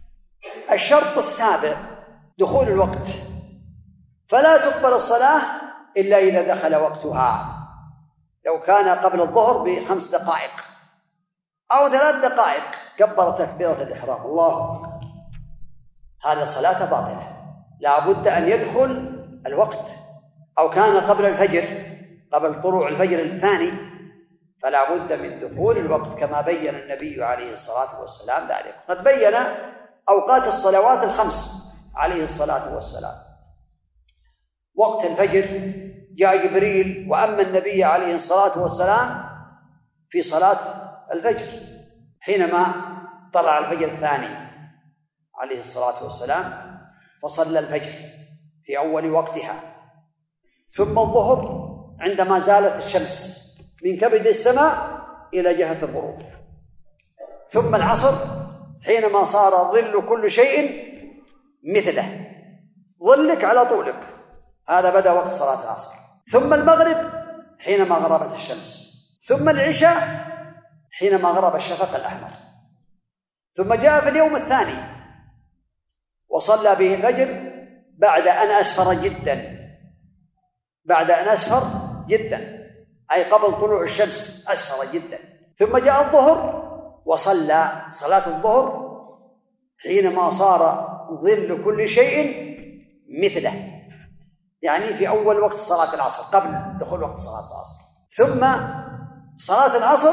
الشرط السابع دخول الوقت، فلا تقبل الصلاة إلا إذا دخل وقتها. لو كان قبل الظهر بخمس دقائق أو ثلاث دقائق كبر تكبيرة الإحرام الله أكبر، هذه الصلاة باطلة، لا بد أن يدخل الوقت. أو كان قبل الفجر، قبل طلوع الفجر الثاني، فلا بد من دخول الوقت كما بين النبي عليه الصلاة والسلام ذلك. قد بين أوقات الصلوات الخمس عليه الصلاة والسلام. وقت الفجر جاء جبريل وأما النبي عليه الصلاة والسلام في صلاة الفجر حينما طلع الفجر الثاني عليه الصلاة والسلام، فصلى الفجر في أول وقتها، ثم الظهر عندما زالت الشمس من كبد السماء إلى جهة الغروب، ثم العصر حينما صار ظل كل شيء مثله، ظلك على طولك، هذا بدأ وقت صلاة العصر. ثم المغرب حينما غربت الشمس، ثم العشاء حينما غرب الشفق الأحمر. ثم جاء في اليوم الثاني وصلى به الفجر بعد أن أسفر جدا، بعد أن أسفر جدا أي قبل طلوع الشمس أسفر جدا. ثم جاء الظهر وصلى صلاة الظهر حينما صار ظل كل شيء مثله، يعني في أول وقت صلاة العصر قبل دخول وقت صلاة العصر. ثم صلاة العصر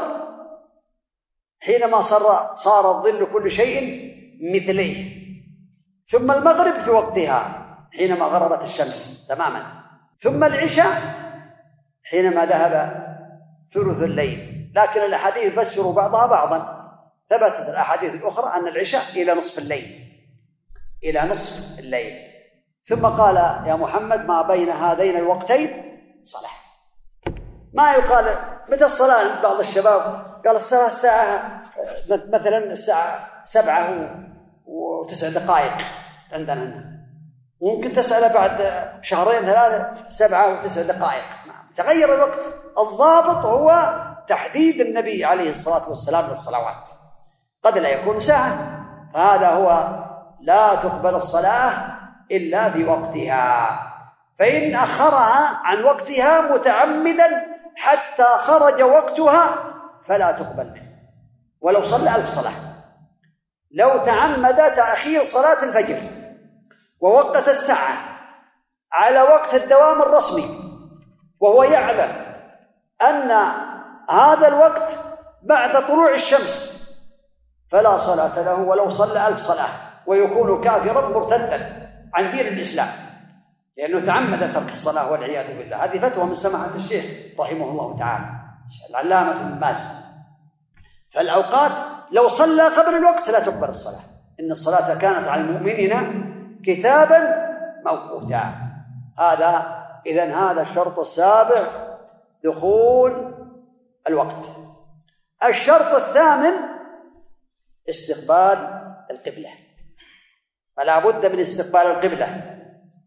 حينما صار صار الظل كل شيء مثليه. ثم المغرب في وقتها حينما غربت الشمس تماما. ثم العشاء حينما ذهب ثلث الليل، لكن الأحاديث فسروا بعضها بعضا. ثبتت الأحاديث الأخرى أن العشاء إلى نصف الليل، إلى نصف الليل. ثم قال يا محمد ما بين هذين الوقتين صلاة. ما يقال متى الصلاة؟ بعض الشباب قال الصلاة الساعة مثلا الساعة سبعة وتسع دقائق عندنا هنا، ممكن تسأل بعد شهرين ثلاثة سبعة وتسع دقائق. تغير الوقت. الضابط هو تحديد النبي عليه الصلاة والسلام للصلوات، قد لا يكون ساعة، فهذا هو لا تقبل الصلاة إلا في وقتها. فإن أخرها عن وقتها متعمدا حتى خرج وقتها فلا تقبل منه ولو صلى ألف صلاة. لو تعمد تأخير صلاة الفجر ووقت الساعة على وقت الدوام الرسمي وهو يعلم أن هذا الوقت بعد طلوع الشمس فلا صلاة له ولو صلى ألف صلاة، ويكون كافرا مرتدا عن دين الإسلام لأنه تعمد ترك الصلاة والعياذ بالله. هذه فتوى من سماحة الشيخ رحمه الله تعالى العلامة ابن باز. فالأوقات لو صلى قبل الوقت لا تقبل الصلاة، إن الصلاة كانت على المؤمنين كتابا موقوتا. هذا إذن هذا الشرط السابع دخول الوقت. الشرط الثامن استقبال القبلة، فلا بد من استقبال القبلة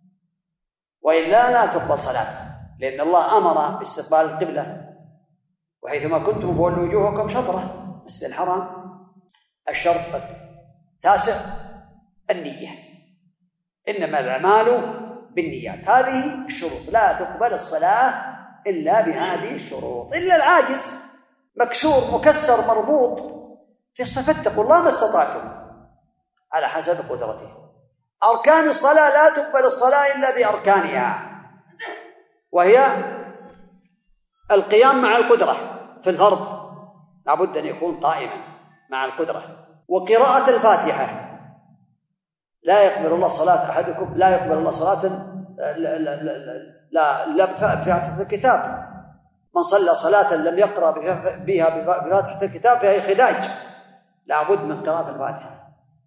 وإلا لا تقبل صلاة، لأن الله أمر باستقبال القبلة وحيثما كنتم فولوا وجوهكم شطرة مسجد الحرام. الشرط التاسع النية، إنما الأعمال بالنيات. هذه الشروط، لا تقبل الصلاة إلا بهذه الشروط. إلا العاجز مكسور مكسر مربوط في الصف اتقوا الله ما استطعتم على حسب قدرته. أركان الصلاة لا تقبل الصلاة إلا بأركانها، وهي القيام مع القدرة في الفرض، لابد أن يكون قائما مع القدرة، وقراءة الفاتحة. لا يقبل الله صلاة أحدكم لا يقبل الله صلاة لا لا لا لا بفاتحة الكتاب. من صلى صلاة لم يقرأ بها بفاتحة الكتاب فهي خداج، لابد من قراءة الفاتحة.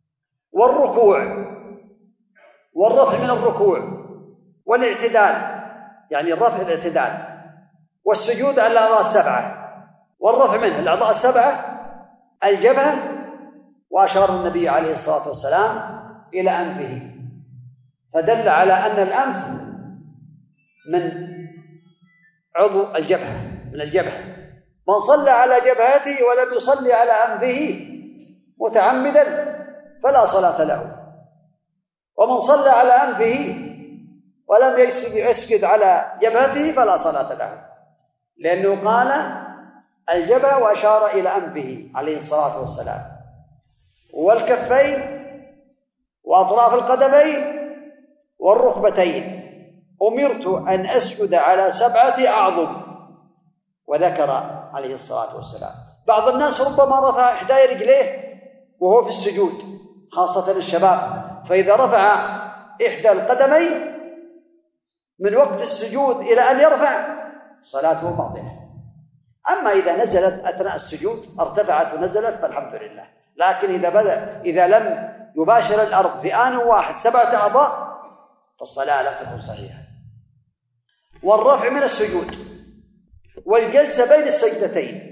والركوع والرفع من الركوع والاعتدال، يعني الرفع الاعتدال، والسجود على الأعضاء السبعة والرفع منه الأعضاء السبعة الجبهة، وأشار النبي عليه الصلاة والسلام إلى أنفه فدل على أن الأنف من عضو الجبهة، من الجبهة. من صلى على جبهته ولم يصلي على أنفه متعمدا فلا صلاة له، ومن صلى على أنفه ولم يسجد على جبهته فلا صلاة له، لأنه قال الجبهة وأشار إلى أنفه عليه الصلاة والسلام، والكفين وأطراف القدمين والركبتين. أمرت أن أسجد على سبعة أعظم، وذكر عليه الصلاة والسلام. بعض الناس ربما رفع إحدى رجليه وهو في السجود، خاصة الشباب، فإذا رفع إحدى القدمين من وقت السجود إلى أن يرفع صلاته باطلة. أما إذا نزلت أثناء السجود ارتفعت ونزلت فالحمد لله. لكن إذا بدأ إذا لم يباشر الأرض في آن واحد سبعة أعضاء فالصلاة لا تكون صحيحة. والرفع من السجود، والجلسة بين السجدتين،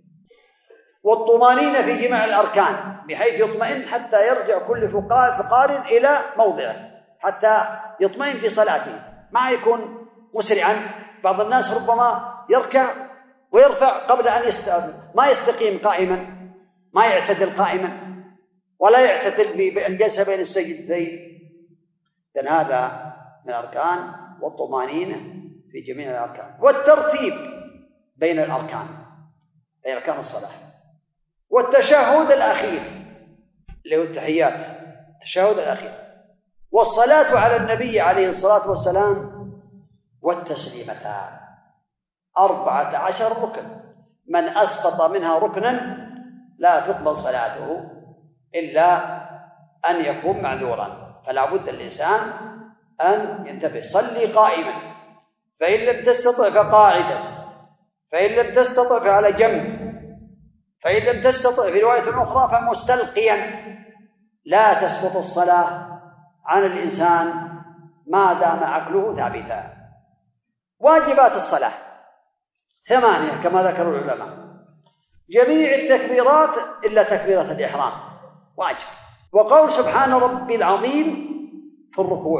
والطمانينة في جميع الأركان بحيث يطمئن حتى يرجع كل فقار إلى موضعه، حتى يطمئن في صلاته، ما يكون مسرعا. بعض الناس ربما يركع ويرفع قبل أن يستقيم، ما يستقيم قائما، ما يعتدل قائما، ولا يعتدل بالجلسة بين السجدتين. لأن هذا من الأركان، والطمانينة في جميع الأركان، والترتيب بين الأركان، بين أركان الصلاة، والتشهد الأخير اللي هو التحيات، التشهد الأخير، والصلاة على النبي عليه الصلاة والسلام، والتسليمتان. أربعة عشر ركن، من أسقط منها ركنا لا تقبل صلاته إلا أن يكون معذورا. فلا بد الإنسان أن ينتبه. صلي قائما، فإن لم تستطع فقاعدا، فإن لم تستطع فعلى جنب، فإن لم تستطع في رواية أخرى فمستلقيا. لا تسقط الصلاة عن الإنسان ما دام عقله ثابتا. واجبات الصلاة ثمانية كما ذكر العلماء. جميع التكبيرات إلا تكبيرة الإحرام واجب، وقول سبحان ربي العظيم في الركوع،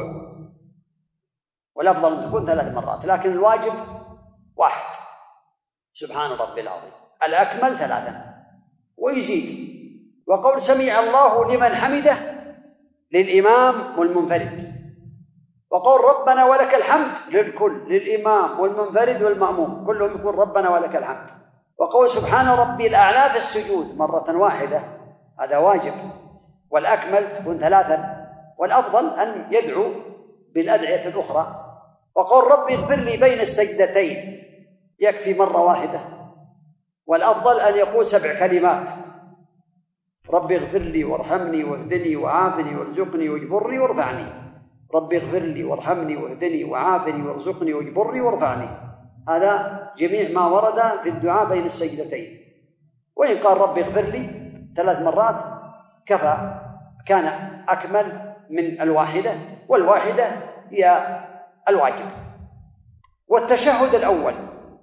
والأفضل أن تكون ثلاث مرات، لكن الواجب واحد سبحان ربي العظيم، الأكمل ثلاثا ويزيد. وقول سمع الله لمن حمده للإمام والمنفرد، وقول ربنا ولك الحمد للكل، للإمام والمنفرد والمأموم كلهم يقول ربنا ولك الحمد. وقول سبحان ربي الأعلى في السجود مرة واحدة، هذا واجب، والأكمل تكون ثلاثا، والأفضل أن يدعو بالأدعية الأخرى. وقول ربي اغفر لي بين السجدتين يكفي مرة واحدة، والأفضل أن يقول سبع كلمات: ربي اغفر لي وارحمني واهدني وعافني وارزقني واجبرني وارفعني. ربي اغفر لي وارحمني واهدني وعافني وارزقني واجبرني وارفعني. هذا جميع ما ورد في الدعاء بين السجدتين. وإن قال ربي اغفر لي ثلاث مرات كفى، كان أكمل من الواحدة، والواحدة هي الواجب. والتشهد الأول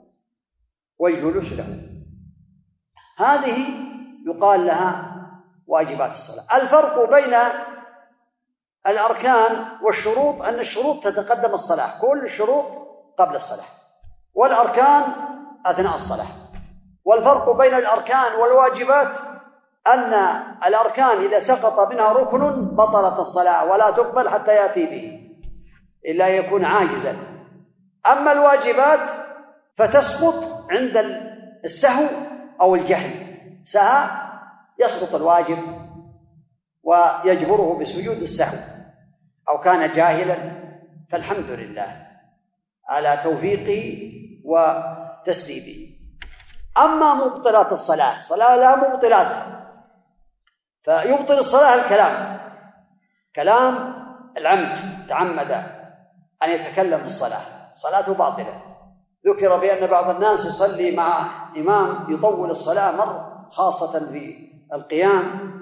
والجلوس له، هذه يقال لها واجبات الصلاة. الفرق بين الأركان والشروط أن الشروط تتقدم الصلاة، كل الشروط قبل الصلاة، والأركان أثناء الصلاة. والفرق بين الأركان والواجبات أن الأركان إذا سقط منها ركن بطلت الصلاة ولا تقبل حتى يأتي به إلا يكون عاجزا. أما الواجبات فتسقط عند السهو أو الجهل، سهى يسقط الواجب ويجبره بسجود السهو، أو كان جاهلا فالحمد لله على توفيقه وتسديده. أما مبطلات الصلاة، صلاة لا مبطلات، فيبطل الصلاة الكلام، كلام العمد تعمد أن يتكلم في الصلاة، صلاته باطلة. ذكر بأن بعض الناس يصلي مع إمام يطول الصلاة مرة، خاصة في القيام،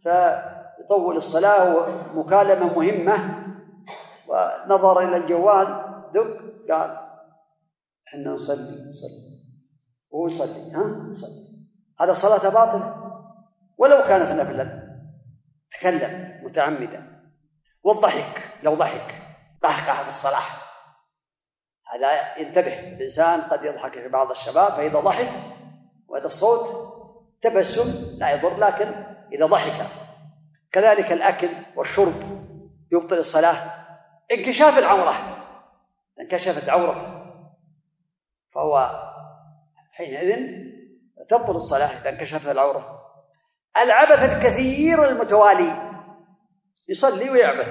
فيطول الصلاة مكالمة مهمة، ونظر إلى الجوال دق قال إحنا نصلي نصلي وهو يصلي ها نصلي، هذا صلاة باطلة ولو كانت نفلا. تكلم متعمدا. والضحك، لو ضحك ضحكة بالصلاة. هذا ينتبه الإنسان، قد يضحك في بعض الشباب، فإذا ضحك وهذا الصوت تبسم لا يضر، لكن إذا ضحك. كذلك الأكل والشرب يبطل الصلاة. انكشاف العورة، انكشفت عورة فهو حينئذ تبطل الصلاة إذا انكشفت العورة. العبث الكثير المتوالي، يصلي ويعبث،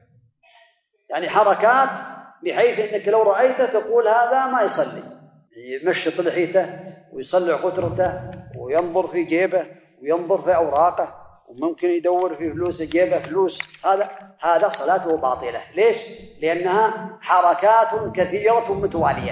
يعني حركات بحيث أنك لو رأيته تقول هذا ما يصلي، يمشط لحيته ويصلع قطرته وينظر في جيبه وينظر في أوراقه وممكن يدور في فلوس جيبه فلوس، هذا هذا صلاته باطلة. ليش؟ لأنها حركات كثيرة متوالية.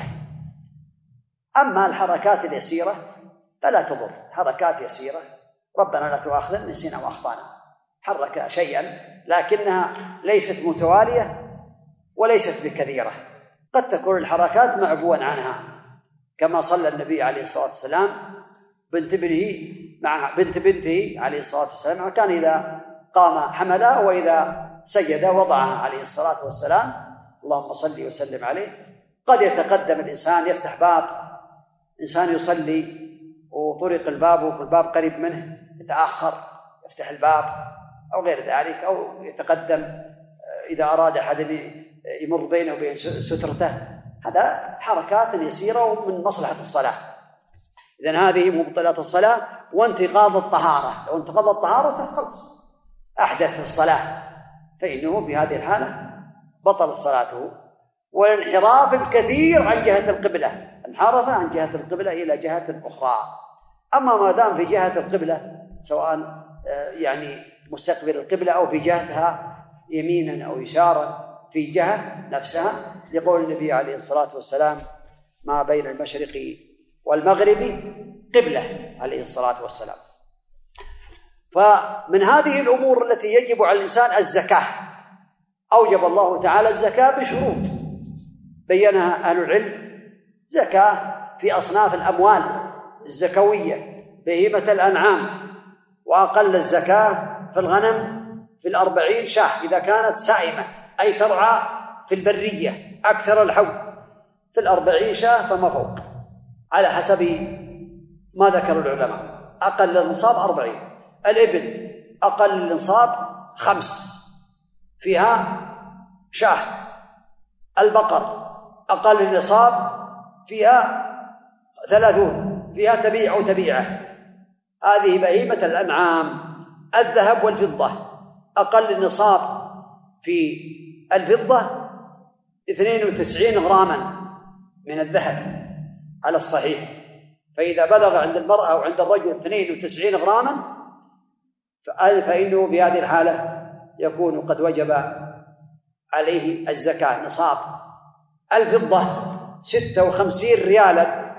أما الحركات اليسيرة فلا تضر، حركات يسيرة، ربنا لا تؤاخذنا إن نسينا وأخطأنا، حرك شيئا لكنها ليست متوالية وليست بكثيرة. قد تكون الحركات معفوا عنها، كما صلى النبي عليه الصلاة والسلام بنت ابنه مع بنت بنته عليه الصلاة والسلام، كان إذا قام حملها وإذا سجد وضعها عليه الصلاة والسلام. اللهم صل وسلم عليه. قد يتقدم الإنسان يفتح باب، إنسان يصلي وطرق الباب وفي الباب قريب منه، يتأخر يفتح الباب أو غير ذلك، أو يتقدم إذا أراد أحد يمر بينه وبين سترته. هذا حركات يسيرة ومن مصلحة الصلاة. إذن هذه مبطلات الصلاة. وانتقاض الطهارة، لو انتقض الطهارة خلص أحدث في الصلاة، فإنه في هذه الحالة بطل صلاته. والانحراف الكثير عن جهة القبلة، انحرف عن جهة القبلة إلى جهة أخرى. أما ما دام في جهة القبلة، سواء يعني مستقبل القبلة أو في جهتها يمينا أو يسارا، في جهة نفسها، لقول النبي عليه الصلاة والسلام ما بين المشرق والمغرب قبلة عليه الصلاة والسلام. فمن هذه الأمور التي يجب على الإنسان الزكاة. أوجب الله تعالى الزكاة بشروط بينها أهل العلم. زكاة في أصناف الأموال الزكوية، بهيمة الأنعام، وأقل الزكاة في الغنم في الأربعين شاة إذا كانت سائمة، أي ترعى في البرية أكثر الحول، في الأربعين شاة فما فوق، على حسب ما ذكر العلماء. أقل النصاب أربعين. الإبل أقل النصاب خمس فيها شاه. البقر أقل النصاب فيها ثلاثون، فيها تبيع أو تبيعة. هذه بهيمة الأنعام. الذهب والفضة أقل النصاب في الفضة اثنين وتسعين غراما من الذهب على الصحيح، فإذا بلغ عند المرأة أو عند الرجل اثنين وتسعين غراما فإنه في هذه الحالة يكون قد وجب عليه الزكاة نصاب. الفضة ستة وخمسين ريالا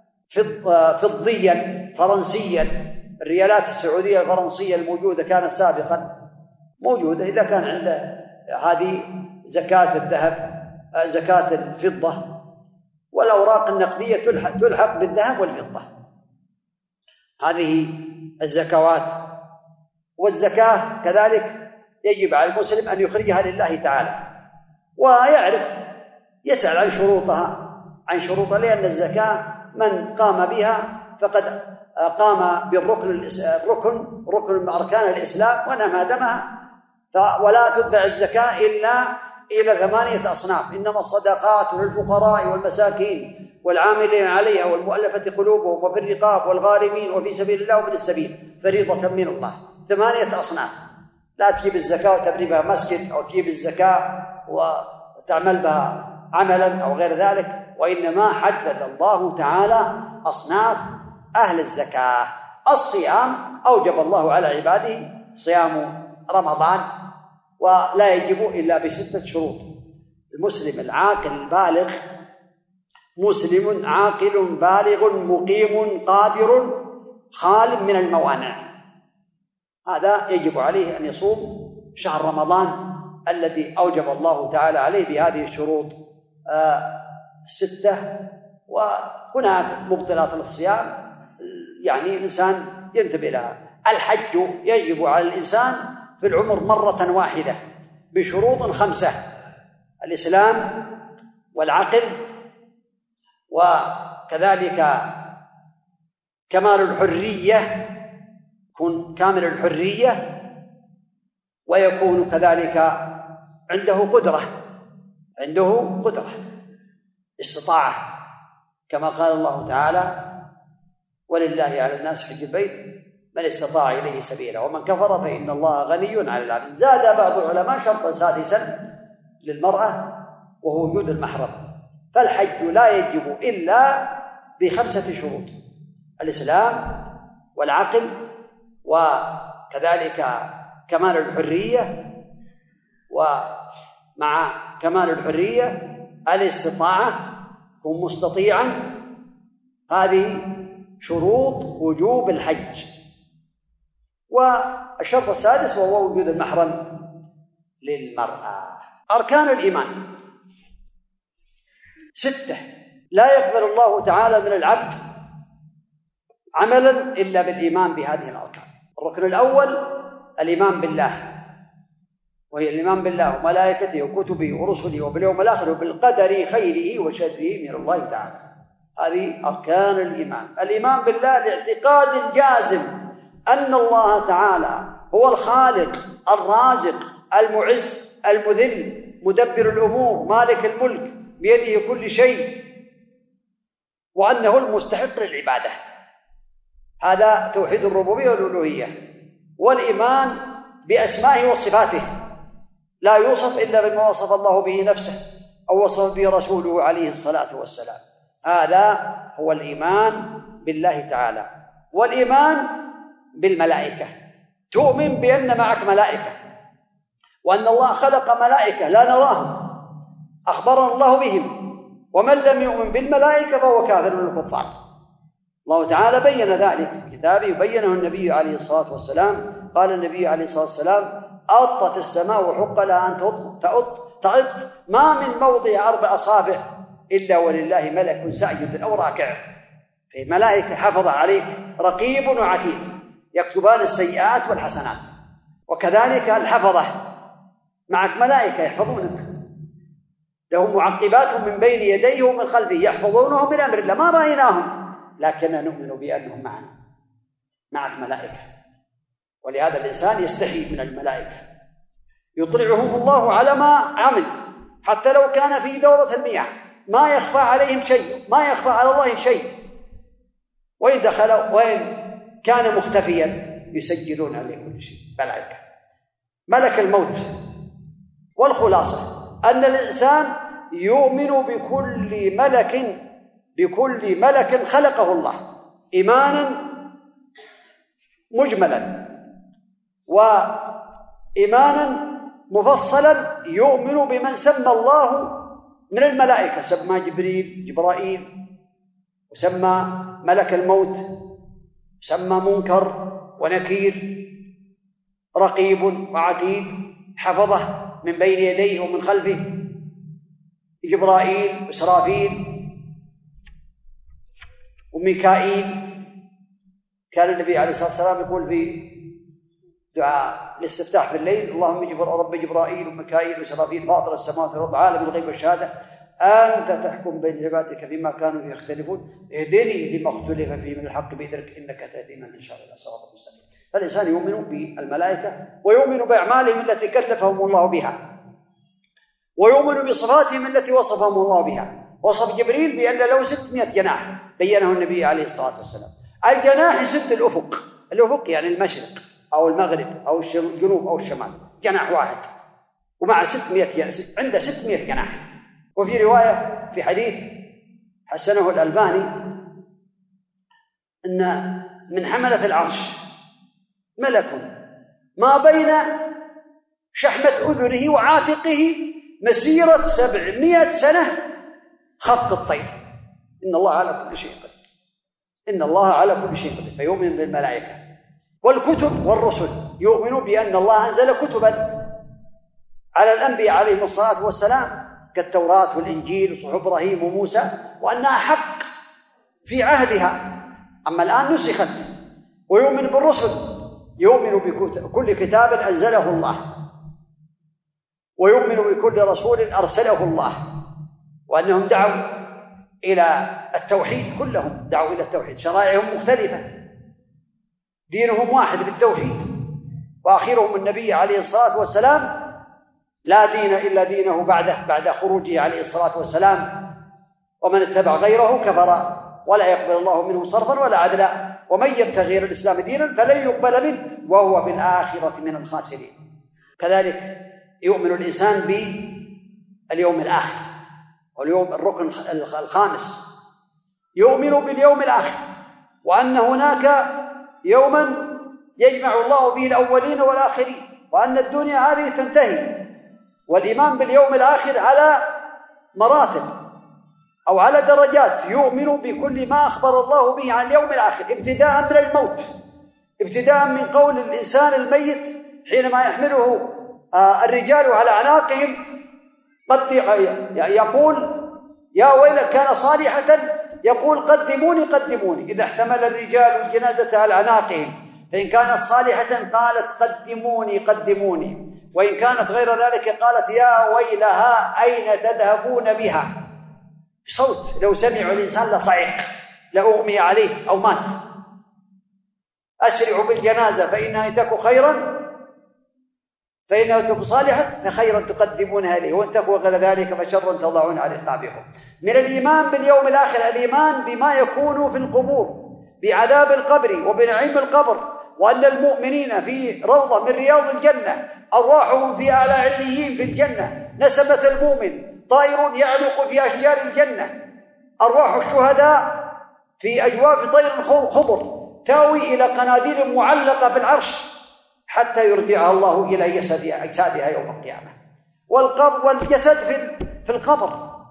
فضيا فرنسيا. الريالات السعودية الفرنسية الموجودة كانت سابقا موجودة، إذا كان عنده هذه زكاة الذهب زكاة الفضة. والأوراق النقدية تلحق بالذهب والفضة. هذه الزكوات. والزكاة كذلك يجب على المسلم أن يخرجها لله تعالى، ويعرف يسأل عن شروطها عن شروطها لأن الزكاة من قام بها فقد قام بالركن الركن ركن من أركان الإسلام، وإنما دمها. ولا تدفع الزكاة إلا إلى ثمانية أصناف: إنما الصدقات للفقراء والمساكين والعاملين عليها والمؤلفة قلوبهم وفي الرقاب والغارمين وفي سبيل الله وابن السبيل فريضة من الله. ثمانية أصناف. لا تجيب الزكاة وتبني بها مسجد، أو تجيب الزكاة وتعمل بها عملا أو غير ذلك، وإنما حدد الله تعالى أصناف أهل الزكاة. الصيام أوجب الله على عباده صيام رمضان، ولا يجب إلا بستة شروط: المسلم العاقل البالغ، مسلم عاقل بالغ مقيم قادر خال من الموانع. هذا يجب عليه أن يصوم شهر رمضان الذي أوجب الله تعالى عليه بهذه الشروط الستة. وهناك مبطلات للصيام يعني الإنسان ينتبه لها. الحج يجب على الإنسان في العمر مرة واحدة بشروط خمسة: الإسلام والعقل، وكذلك كمال الحرية، يكون كامل الحرية، ويكون كذلك عنده قدرة عنده قدرة استطاعة، كما قال الله تعالى: ولله على الناس حج البيت من استطاع إليه سبيلا ومن كفر فإن الله غني عن العالمين. زاد بعض العلماء شرطا سادسا للمرأة وهو وجود المحرم، فالحج لا يجب إلا بخمسة شروط: الإسلام والعقل، وكذلك كمال الحرية، ومع كمال الحرية الاستطاعة، كن مستطيعا. هذه شروط وجوب الحج. والشرط السادس وهو وجود المحرم للمرأة. أركان الإيمان ستة، لا يقبل الله تعالى من العبد عملا إلا بالإيمان بهذه الأركان. الركن الأول الإيمان بالله، وهي الإيمان بالله وملائكته وكتبه ورسله وباليوم الآخر وبالقدر خيره وشره من الله تعالى. هذه أركان الإيمان. الإيمان بالله الاعتقاد الجازم أن الله تعالى هو الخالق الرازق المعز المذل مدبر الأمور مالك الملك بيده كل شيء، وأنه المستحق للعبادة. هذا توحيد الربوبية والألوهية. والإيمان بأسمائه وصفاته، لا يوصف إلا بما وصف الله به نفسه أو وصف به رسوله عليه الصلاة والسلام. هذا هو الإيمان بالله تعالى. والإيمان بالملائكة، تؤمن بأن معك ملائكة، وأن الله خلق ملائكة لا نراهم، أخبرنا الله بهم، ومن لم يؤمن بالملائكة فهو كافر بالكفار. الله تعالى بين ذلك في كتابه، وبينه النبي عليه الصلاة والسلام. قال النبي عليه الصلاة والسلام: أطت السماء وحق لها أن تأط تأط ما من موضع أربع أصابع إلا ولله ملك ساجد أو راكع. في ملائكة حفظ عليك رقيب وعتيد يكتبان السيئات والحسنات. وكذلك الحفظة، معك ملائكة يحفظونك، لهم معقبات من بين يديه ومن خلفه يحفظونه من أمر الله، ما رأيناهم لكننا نؤمن بأنهم معنا. معك ملائكة، ولهذا الإنسان يستحي من الملائكة، يطلعهم الله على ما عمل، حتى لو كان في دورة المياه ما يخفى عليهم شيء، ما يخفى على الله شيء، وإن دخل وإن كان مختفيا يسجلون عليه كل شيء. ملائكة. ملك الموت. والخلاصة أن الإنسان يؤمن بكل ملك بكل ملك خلقه الله إيمانا مجملا، وإيمانا مفصلا يؤمن بمن سمى الله من الملائكة، سمى جبريل جبرائيل، وسمى ملك الموت، سمى منكر ونكير، رقيب وعتيد، حفظه من بين يديه ومن خلفه، جبرائيل وإسرافيل وميكائيل. كان النبي عليه الصلاة والسلام يقول في دعاء الاستفتاح في الليل: اللهم جبر رب جبرائيل وميكائيل وإسرافيل فاطر السماوات والأرض عالم الغيب والشهادة أنت تحكم بين عبادك فيما كانوا فيه يختلفون اهدني لما اختلف فيه من الحق بإذنك إنك تهدي من تشاء إلى صراط مستقيم. فالإنسان يؤمن بالملائكة ويؤمن بأعمالهم التي كلفهم الله بها، ويؤمن بصفاتهم التي وصفهم الله بها. وصف جبريل بأن له ستمائة جناح، بينه النبي عليه الصلاة والسلام. الجناح يسد الأفق، الأفق يعني المشرق أو المغرب أو الجنوب أو الشمال، جناح واحد، ومع ستمائة عنده ستمائة جناح. وفي رواية في حديث حسنه الألباني أن من حملة العرش ملك ما بين شحمة أذنه وعاتقه مسيرة سبعمائة سنة خط الطير. إن الله على كل شيء قدير. إن الله على كل شيء قدير. فيؤمن بالملائكة. والكتب والرسل، يؤمن بأن الله أنزل كتبا على الأنبياء عليهم الصلاة والسلام كالتوراة والإنجيل وصحف إبراهيم وموسى، وأنها حق في عهدها، أما الآن نسخت. ويؤمن بالرسل، يؤمن بكل كتاب أنزله الله ويؤمن بكل رسول أرسله الله، وأنهم دعوا إلى التوحيد، كلهم دعوا إلى التوحيد، شرائعهم مختلفة، دينهم واحد بالتوحيد، وآخرهم النبي عليه الصلاة والسلام لا دين إلا دينه بعده بعد خروجه عليه الصلاة والسلام، ومن اتبع غيره كفر ولا يقبل الله منه صرفا ولا عدلا، ومن يبتغي غير الإسلام دينا فلن يقبل منه وهو في الآخرة من الخاسرين. كذلك يؤمن الإنسان باليوم الآخر، واليوم الركن الخامس يؤمن باليوم الآخر، وأن هناك يوما يجمع الله به الأولين والآخرين، وأن الدنيا هذه تنتهي. والإيمان باليوم الآخر على مراتب أو على درجات، يؤمن بكل ما أخبر الله به عن اليوم الآخر، ابتداء من الموت، ابتداء من قول الإنسان الميت حينما يحمله الرجال على أعناقهم قد يقول يا ويلك كان صالحة، يقول قدموني قدموني، إذا احتمل الرجال الجنازة على أعناقهم، فإن كانت صالحة قالت قدموني قدموني، وإن كانت غير ذلك قالت يا ويلها أين تذهبون بها، صوت لو سمعوا الإنسان لصعق لأغمي عليه أو مات. أسرعوا بالجنازة فإنها تك خيرا فإنها تك صالحا فخيرا تقدمونها إليه، وإن تكوا غير ذلك فشرا تضعون على رقابكم. من الإيمان باليوم الآخر الإيمان بما يكون في القبور، بعذاب القبر وبنعيم القبر، وأن المؤمنين في روضة من رياض الجنة، أرواحهم في أعلى عليين في الجنة، نسمة المؤمن طائر يعلق في أشجار الجنة، أرواح الشهداء في أجواف طير خضر تاوي إلى قناديل معلقة في العرش حتى يرجعها الله إلى جسد أجسادها يوم القيامة. والقبر والجسد في القبر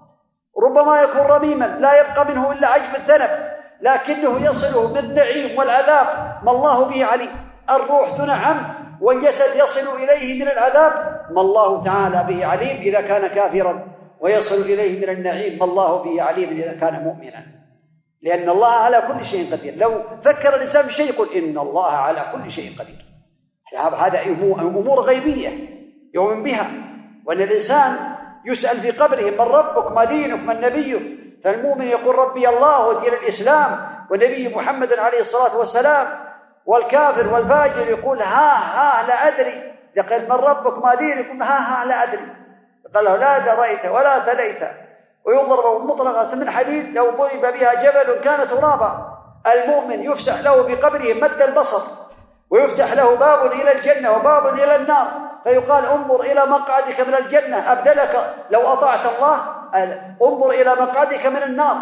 ربما يكون رميما لا يبقى منه إلا عجب الذنب، لكنه يصله من النعيم والعذاب ما الله به عليم. الروح تنعم والجسد يصل إليه من العذاب ما الله تعالى به عليم إذا كان كافرا، ويصل إليه من النعيم ما الله به عليم إذا كان مؤمنا، لأن الله على كل شيء قدير. لو فكر الإنسان بشيء يقول إن الله على كل شيء قدير، هذا أمور غيبية يؤمن بها. وأن الإنسان يسأل في قبره من ربك ما دينك من نبيك، فالمؤمن يقول ربي الله ودين الإسلام ونبي محمد عليه الصلاة والسلام، والكافر والفاجر يقول ها ها لا أدري، يقول من ربك ما دينك ها ها لا أدري، قال له لا دريت ولا تليت. ويضرب مطلقة من حديد لو ضرب بها جبل كان ترابا. المؤمن يفسح له بقبره مد البصر، ويفتح له باب إلى الجنة وباب إلى النار، فيقال انظر إلى مقعدك من الجنة أبدلك لو أطعت الله، انظر إلى مقعدك من النار.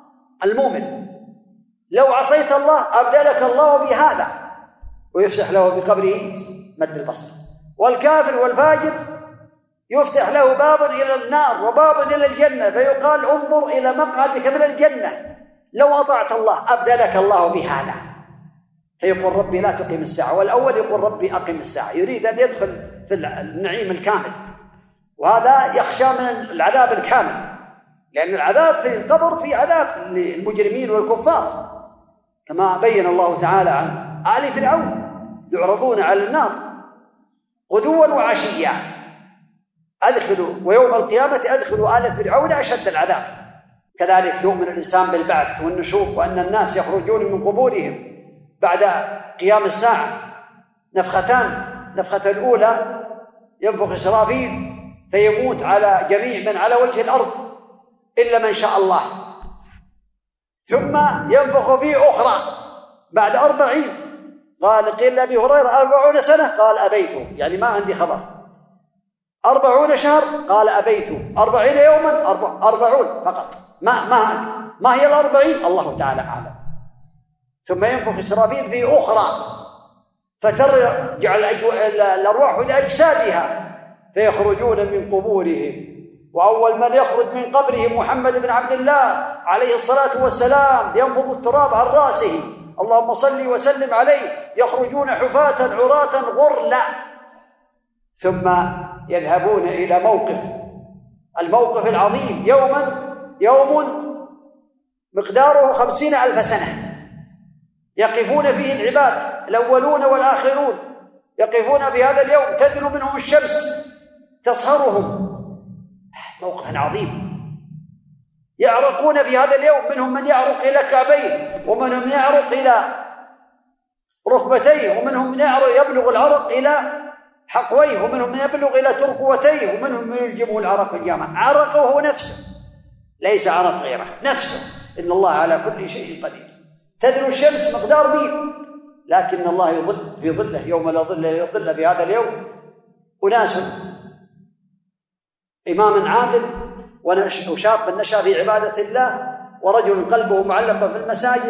المؤمن لو عصيت الله أبدلك الله بهذا، ويفتح له بقبره مد البصر. والكافر والفاجر يفتح له باب إلى النار وباب إلى الجنة، فيقال انظر إلى مقعدك من الجنة لو أطعت الله أبدلك الله بهذا، فيقول ربي لا تقيم الساعة. والأول يقول ربي أقيم الساعة، يريد أن يدخل في النعيم الكامل، وهذا يخشى من العذاب الكامل، لأن العذاب في القبر في عذاب للمجرمين والكفار، كما بين الله تعالى عن آل فرعون يعرضون على النار غدوا وعشيا أدخلوا ويوم القيامة أدخلوا آل فرعون أشد العذاب. كذلك يؤمن الإنسان بالبعث والنشور، وأن الناس يخرجون من قبورهم بعد قيام الساعة نفختان، نفخة الأولى ينفخ إسرافيل فيموت على جميع من على وجه الأرض إلا من شاء الله، ثم ينفخ فيه أخرى بعد أربعين، قال قيل لأبي هريرة أربعون سنة قال أبيت، يعني ما عندي خبر. أربعون شهر قال أبيت. أربعين يوما أربعون فقط، ما, ما, ما هي الأربعين الله تعالى أعلم. ثم ينفخ إسرافيل في أخرى فترجع الأرواح لأجسادها فيخرجون من قبورهم. وأول من يخرج من قبره محمد بن عبد الله عليه الصلاة والسلام ينفض التراب عن رأسه، اللهم صل وسلم عليه، يخرجون حفاة عراة غرلا، ثم يذهبون إلى موقف الموقف العظيم، يوما يوم مقداره خمسين ألف سنة يقفون فيه العباد الأولون والآخرون، يقفون في هذا اليوم تدنو منهم الشمس تصهرهم. موقف عظيم. يعرقون في هذا اليوم، منهم من يعرق إلى كعبيه، ومنهم يعرق إلى ركبتيه، ومنهم من يعرق يبلغ العرق إلى حقويه، ومنهم من يبلغ إلى ترقوتيه، ومنهم من يلجمه العرق الجامع. عرقه هو نفسه، ليس عرق غيره، نفسه. إن الله على كل شيء قدير. تدنو الشمس مقدار ميل، لكن الله يظل في ظله يوم لا ظل إلا ظله. في هذا اليوم أناس إمام عادل وشاب نشأ في عبادة الله، ورجل قلبه معلق في المساجد،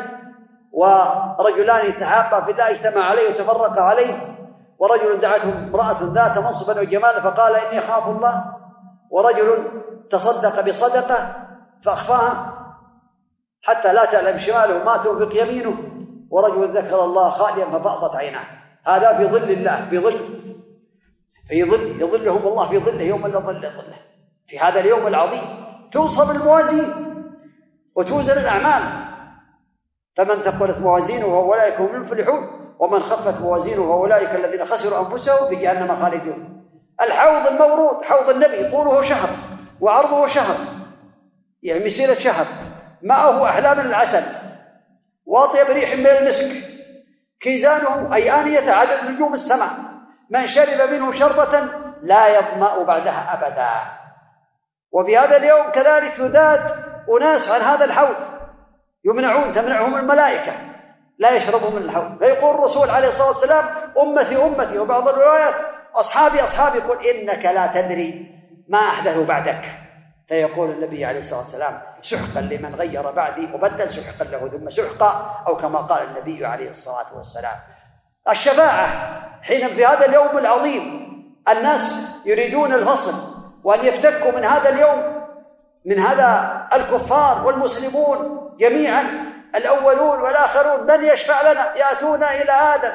ورجلان يتحابا في الله اجتمع عليه وتفرق عليه، ورجل دعته امرأة ذات منصب وجمال فقال إني أخاف الله، ورجل تصدق بصدقة فأخفاها حتى لا تعلم شماله ما تنفق يمينه، ورجل ذكر الله خاليا ففاضت عيناه. هذا في ظل الله، في ظل في ظل يظلهم الله في ظله يوم لا ظل ظله. في هذا اليوم العظيم توصف الموازين وتوزن الأعمال، فمن ثقلت موازينه فأولئك هم المفلحون، ومن خفت موازينه فأولئك الذين خسروا أنفسهم في جهنم خالدون. الحوض المورود حوض النبي طوله شهر وعرضه شهر، يعني مسيرة شهر، ماءه أحلى من العسل واطيب بريح من المسك، كيزانه أي آنية عدد نجوم السماء، من شرب منه شربة لا يظمأ بعدها أبدا. وفي هذا اليوم كذلك يذاد أناس عن هذا الحوض، يمنعون تمنعهم الملائكة، لا يشربوا من الحوض. فيقول الرسول عليه الصلاة والسلام أمتي أمتي، وبعض الروايات أصحابي أصحابي، يقول إنك لا تدري ما أحدثوا بعدك. فيقول النبي عليه الصلاة والسلام سحقا لمن غير بعدي وبدل سحقا له ثم سحقا، أو كما قال النبي عليه الصلاة والسلام. الشفاعة حين في هذا اليوم العظيم الناس يريدون الفصل وأن يفتكوا من هذا اليوم، من هذا الكفار والمسلمون جميعا الأولون والآخرون. من يشفع لنا؟ يأتون إلى آدم،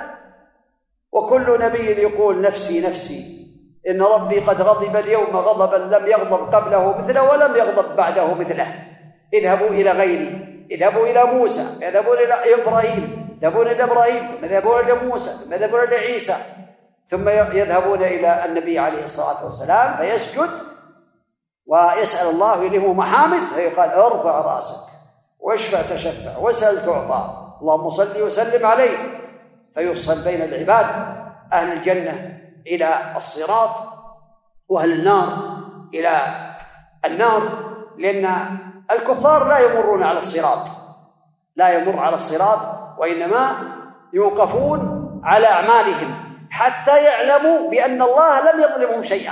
وكل نبي يقول نفسي نفسي، إن ربي قد غضب اليوم غضبا لم يغضب قبله مثله ولم يغضب بعده مثله. اذهبوا إلى غيري، اذهبوا إلى موسى، اذهبوا إلى إبراهيم، يذهبون إلى إبراهيم، ثم يذهبون إلى موسى، ثم يذهبون إلى عيسى، ثم يذهبون إلى النبي عليه الصلاة والسلام فيسجد ويسأل الله إليه محامد، فيقال ارفع رأسك واشفع تشفع وسأل تعطى، اللهم صل وسلم عليه. فيفصل بين العباد، أهل الجنة إلى الصراط وأهل النار إلى النار، لأن الكفار لا يمرون على الصراط، لا يمر على الصراط، وإنما يوقفون على أعمالهم حتى يعلموا بأن الله لم يظلمهم شيئا.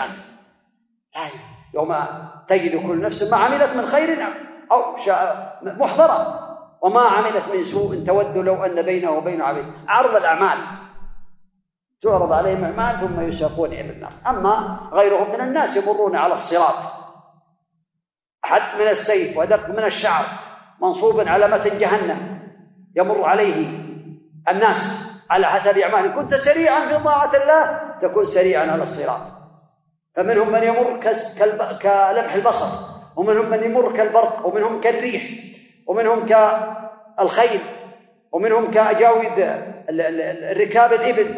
يوم تجد كل نفس ما عملت من خير أو محضرة، وما عملت من سوء تود لو أن بينه وبين عبيد. عرض الأعمال تعرض عليهم أعمال ثم يساقون إلى النار. أما غيرهم من الناس يمرون على الصراط حد من السيف ودق من الشعر منصوب على متن جهنم، يمر عليه الناس على حسب أعمالهم. كنت سريعا في طاعة الله تكون سريعا على الصراط. فمنهم من يمر كلمح البصر، ومنهم من يمر كالبرق، ومنهم كالريح، ومنهم كالخيل، ومنهم كأجاود الركاب الإبل،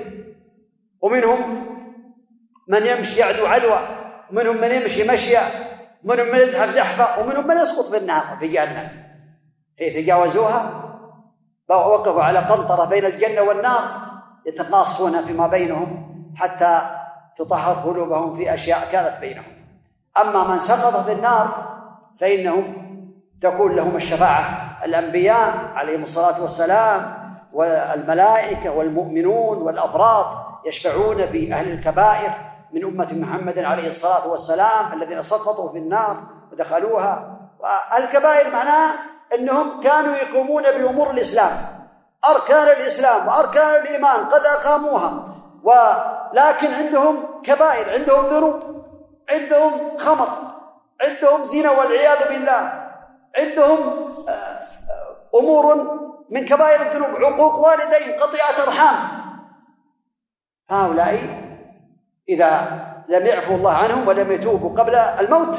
ومنهم من يمشي يعدو عدوى، ومنهم من يمشي مشيا، ومنهم من يزحف زحفة، ومنهم من يسقط في النار في جهنم. حيث تجاوزوها وقفوا على قنطرة بين الجنة والنار يتقاصون فيما بينهم حتى تطهر قلوبهم في أشياء كانت بينهم. أما من سقط في النار فإنهم تكون لهم الشفاعة، الأنبياء عليهم الصلاة والسلام والملائكة والمؤمنون والأبرار يشفعون في أهل الكبائر من أمة محمد عليه الصلاة والسلام الذين سقطوا في النار ودخلوها. والكبائر معناه أنهم كانوا يقومون بأمور الإسلام، أركان الإسلام وأركان الإيمان قد أقاموها، ولكن عندهم كبائر، عندهم ذنوب، عندهم خمر، عندهم زنا والعياذ بالله، عندهم أمور من كبائر الذنوب، عقوق والدين، قطيعة أرحام. هؤلاء إذا لم يعفو الله عنهم ولم يتوبوا قبل الموت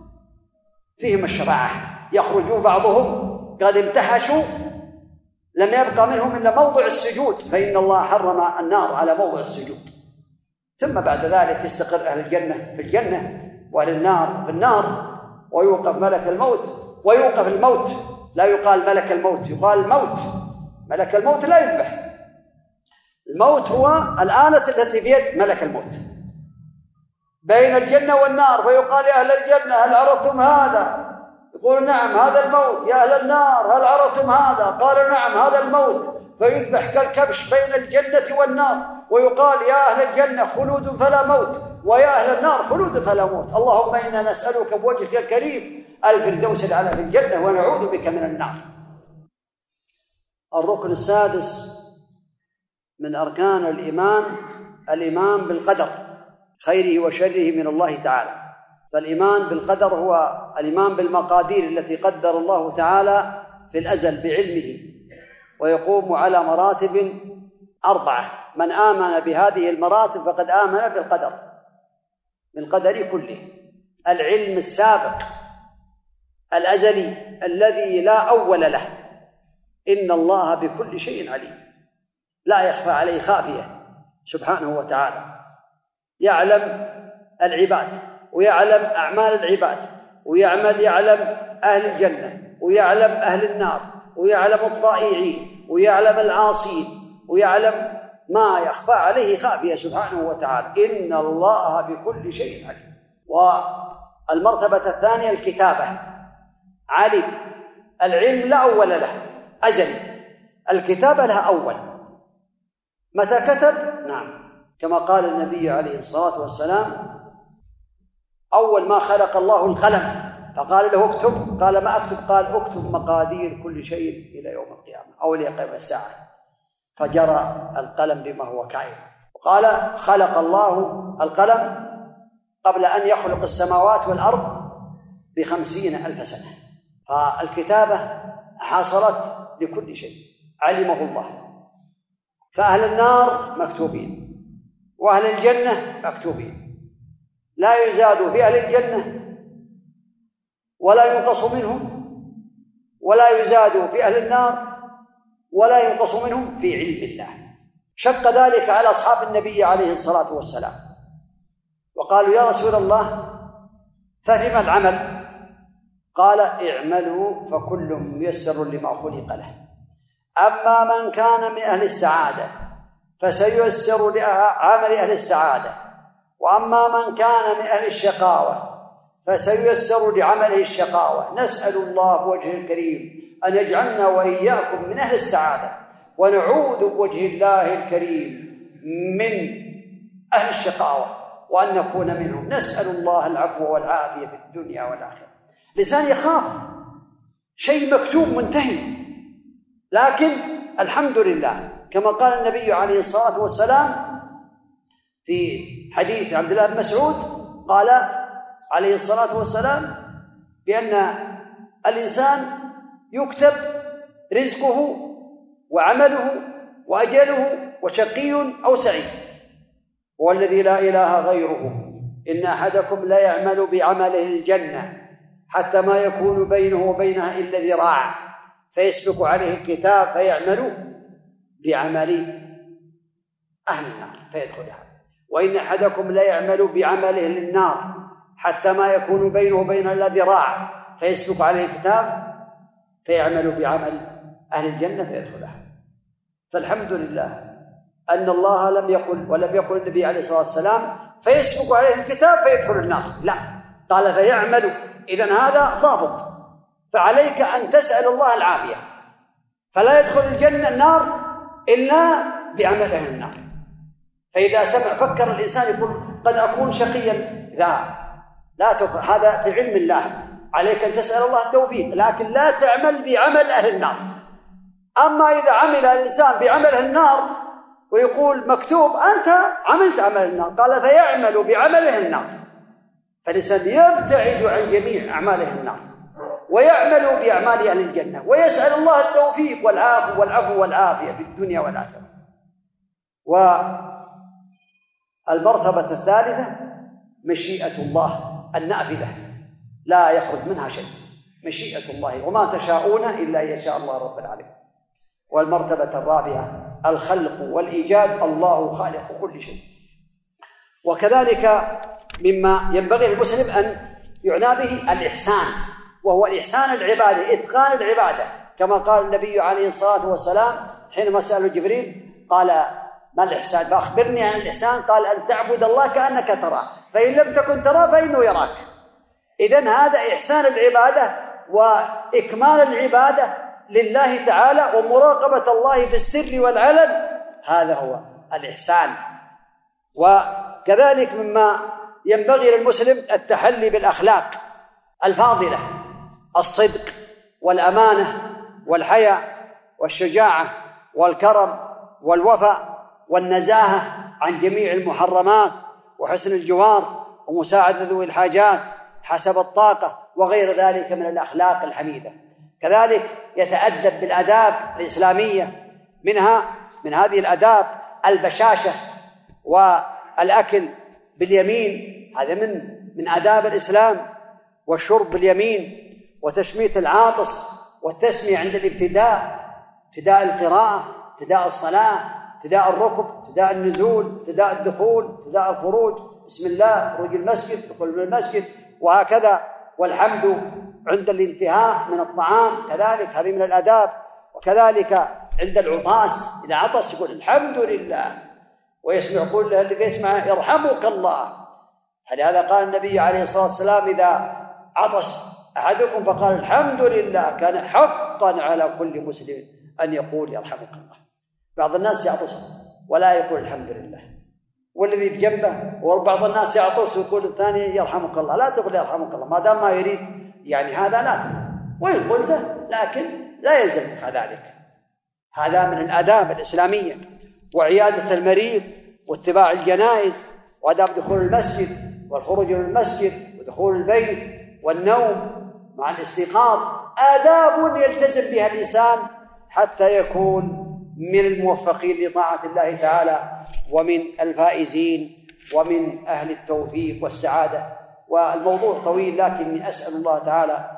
فيهم الشفاعة، يخرجوا بعضهم قد امتحشوا لم يبقى منهم إلا موضع السجود، فإن الله حرم النار على موضع السجود، ثم بعد ذلك يستقر أهل الجنة في الجنة وأهل النار في النار، ويوقف ملك الموت ويوقف الموت. لا يقال ملك الموت، يقال الموت. ملك الموت لا يذبح. الموت هو الآلة التي بيد ملك الموت بين الجنة والنار، فيقال يا أهل الجنة هل عرفتم هذا؟ يقول نعم هذا الموت. يا أهل النار هل عرفتم هذا؟ قالوا نعم هذا الموت. فيذبح كالكبش بين الجنة والنار، ويقال يا أهل الجنة خلود فلا موت، ويا أهل النار خلود فلا موت. اللهم إنا نسألك بوجهك الكريم الفردوس الأعلى في الجنة، ونعوذ بك من النار. الركن السادس من أركان الإيمان الإيمان بالقدر خيره وشره من الله تعالى. فالإيمان بالقدر هو الإيمان بالمقادير التي قدر الله تعالى في الأزل بعلمه، ويقوم على مراتب أربعة. من آمن بهذه المراتب فقد آمن بالقدر، بالقدر كله. العلم السابق الأزلي الذي لا أول له، إن الله بكل شيء عليم، لا يخفى عليه خافية سبحانه وتعالى. يعلم العباد ويعلم أعمال العباد، ويعمل يعلم أهل الجنة ويعلم أهل النار، ويعلم الطائعين ويعلم العاصين، ويعلم ما يخفى عليه خافية سبحانه وتعالى. إن الله بكل شيء عليم. والمرتبة الثانية الكتابة. علم العلم لا أول له، أزل. الكتابة لها أول. متى كتب؟ نعم، كما قال النبي عليه الصلاة والسلام أول ما خلق الله القلم فقال له اكتب، قال ما أكتب؟ قال اكتب مقادير كل شيء إلى يوم القيامة أو لقيام الساعة، فجرى القلم بما هو كائن. وقال خلق الله القلم قبل أن يخلق السماوات والأرض بخمسين ألف سنة. فالكتابة حصلت لكل شيء علمه الله. فأهل النار مكتوبين وأهل الجنة مكتوبين، لا يزاد في أهل الجنة ولا ينقص منهم، ولا يزاد في أهل النار ولا ينقص منهم في علم الله. شق ذلك على أصحاب النبي عليه الصلاة والسلام، وقالوا يا رسول الله فهم العمل؟ قال اعملوا فكل ميسر لما خلق له. أما من كان من أهل السعادة فسييسر لعمل أهل السعادة، وأما من كان من أهل الشقاوة فسييسر لعمله الشقاوة. نسأل الله بوجهه الكريم أن يجعلنا وإياكم من أهل السعادة، ونعوذ بوجه الله الكريم من أهل الشقاوة وأن نكون منهم. نسأل الله العفو والعافية في الدنيا والآخرة. لسان يخاف شيء مكتوب منتهي، لكن الحمد لله كما قال النبي عليه الصلاة والسلام في حديث عبد الله بن مسعود، قال عليه الصلاة والسلام بأن الإنسان يكتب رزقه وعمله وأجله وشقي أو سعيد، والذي لا إله غيره إن أحدكم لا يعمل بعمله الجنة حتى ما يكون بينه وبينها إلا ذراع فيسبق عليه الكتاب فيعمل بعمل أهل النار فيدخلها، وإن أحدكم لا يعمل بعمله للنار حتى ما يكون بينه وبينها إلا ذراع فيسبق عليه الكتاب فيعمل بعمل أهل الجنة فيدخلها. فالحمد لله أن الله لم يقل ولم يقل النبي عليه الصلاة والسلام فيسبق عليه الكتاب فيدخل النار، لا، قال فيعمل. إذن هذا ضابط، فعليك أن تسأل الله العافية، فلا يدخل الجنة النار إلا بعمل أهل النار. فإذا سمع فكر الإنسان يقول قد أكون شقيا، لا لا تفكر، هذا في علم الله، عليك أن تسأل الله التوفيق، لكن لا تعمل بعمل أهل النار. أما إذا عمل الإنسان بعمل أهل النار ويقول مكتوب أنت عملت عمل النار، قال فيعمل بعمل أهل النار، فالإنسان يبتعد عن جميع أعمال أهل النار ويعمل بأعمال أهل الجنة ويسأل الله التوفيق والعافية والعفو والعافية في الدنيا والآخرة. والمرتبة الثالثة مشيئة الله النافذة لا يخرج منها شيء، مشيئة الله، وما تشاءون إلا إن يشاء الله رب العالمين. والمرتبة الرابعة الخلق والإيجاد، الله خالق كل شيء، وكذلك مما ينبغي للمسلم أن يعنى به الإحسان، وهو الإحسان العبادة، إتقان العبادة، كما قال النبي عليه الصلاة والسلام حينما سأله جبريل قال: ما الإحسان؟ فأخبرني عن الإحسان. قال: أن تعبد الله كأنك تراه، فإن لم تكن تراه فإنه يراك. إذن هذا إحسان العبادة وإكمال العبادة لله تعالى ومراقبة الله في السر والعلن، هذا هو الإحسان. وكذلك مما ينبغي للمسلم التحلي بالأخلاق الفاضلة: الصدق والأمانة والحياء والشجاعة والكرم والوفاء والنزاهة عن جميع المحرمات وحسن الجوار ومساعدة ذوي الحاجات حسب الطاقة وغير ذلك من الأخلاق الحميدة. كذلك يتأدب بالآداب الإسلامية، منها من هذه الآداب البشاشة والأكل باليمين، هذا من من آداب الإسلام، والشرب باليمين، وتشميت العاطس، والتسمية عند الابتداء، ابتداء القراءة، ابتداء الصلاة، ابتداء الركب، ابتداء النزول، ابتداء الدخول، ابتداء الخروج، بسم الله، خروج المسجد، دخول من المسجد، وهكذا. والحمد عند الانتهاء من الطعام كذلك، هذه من الآداب. وكذلك عند العطاس إذا عطس يقول الحمد لله، ويسمع كل اللي يسمع يرحمك الله. فلهذا قال النبي عليه الصلاة والسلام: إذا عطس أحدكم فقال الحمد لله كان حقا على كل مسلم أن يقول يرحمك الله. بعض الناس يعطس ولا يقول الحمد لله، والذي بجنبه، وبعض الناس يعطس ويقول الثاني يرحمك الله. لا تقول يرحمك الله ما دام ما يريد، يعني هذا لا تقول، وإن قلته لكن لا يلزمك ذلك. هذا من الآداب الإسلامية. وعيادة المريض واتباع الجنائز، وآداب دخول المسجد والخروج من المسجد ودخول البيت والنوم مع الاستيقاظ، آداب يلتزم بها الإنسان حتى يكون من الموفقين لطاعة الله تعالى ومن الفائزين ومن أهل التوفيق والسعادة. والموضوع طويل، لكني أسأل الله تعالى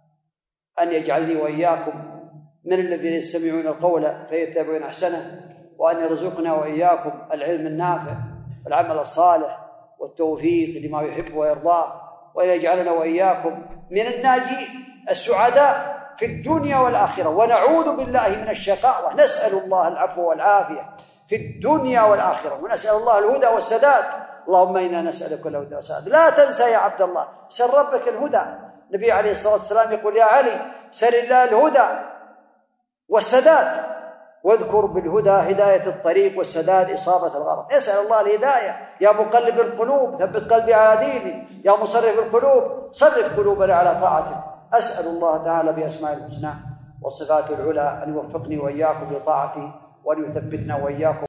أن يجعلني وإياكم من الذين يستمعون القول فيتبعون أحسنه، وأن يرزقنا وإياكم العلم النافع والعمل الصالح والتوفيق لما يحب ويرضاه، وأن يجعلنا وإياكم من الناجين السعداء في الدنيا والآخرة، ونعوذ بالله من الشقاء، ونسأل الله العفو والعافية في الدنيا والآخرة، ونسأل الله الهدى والسداد. اللهم إنا نسألك الهدى والسداد. لا تنسى يا عبد الله، سل ربك الهدى. النبي عليه الصلاة والسلام يقول: يا علي سل الله الهدى والسداد، واذكر بالهدى هداية الطريق والسداد إصابة الغرض. اسأل الله الهداية. يا مقلب القلوب ثبت قلبي على دينك، يا مصرف القلوب صرف قلوبنا على طاعتك. أسأل الله تعالى بأسماء الحسنى والصفات العلى أن يوفقني وإياكم لطاعته، وأن يثبتنا وإياكم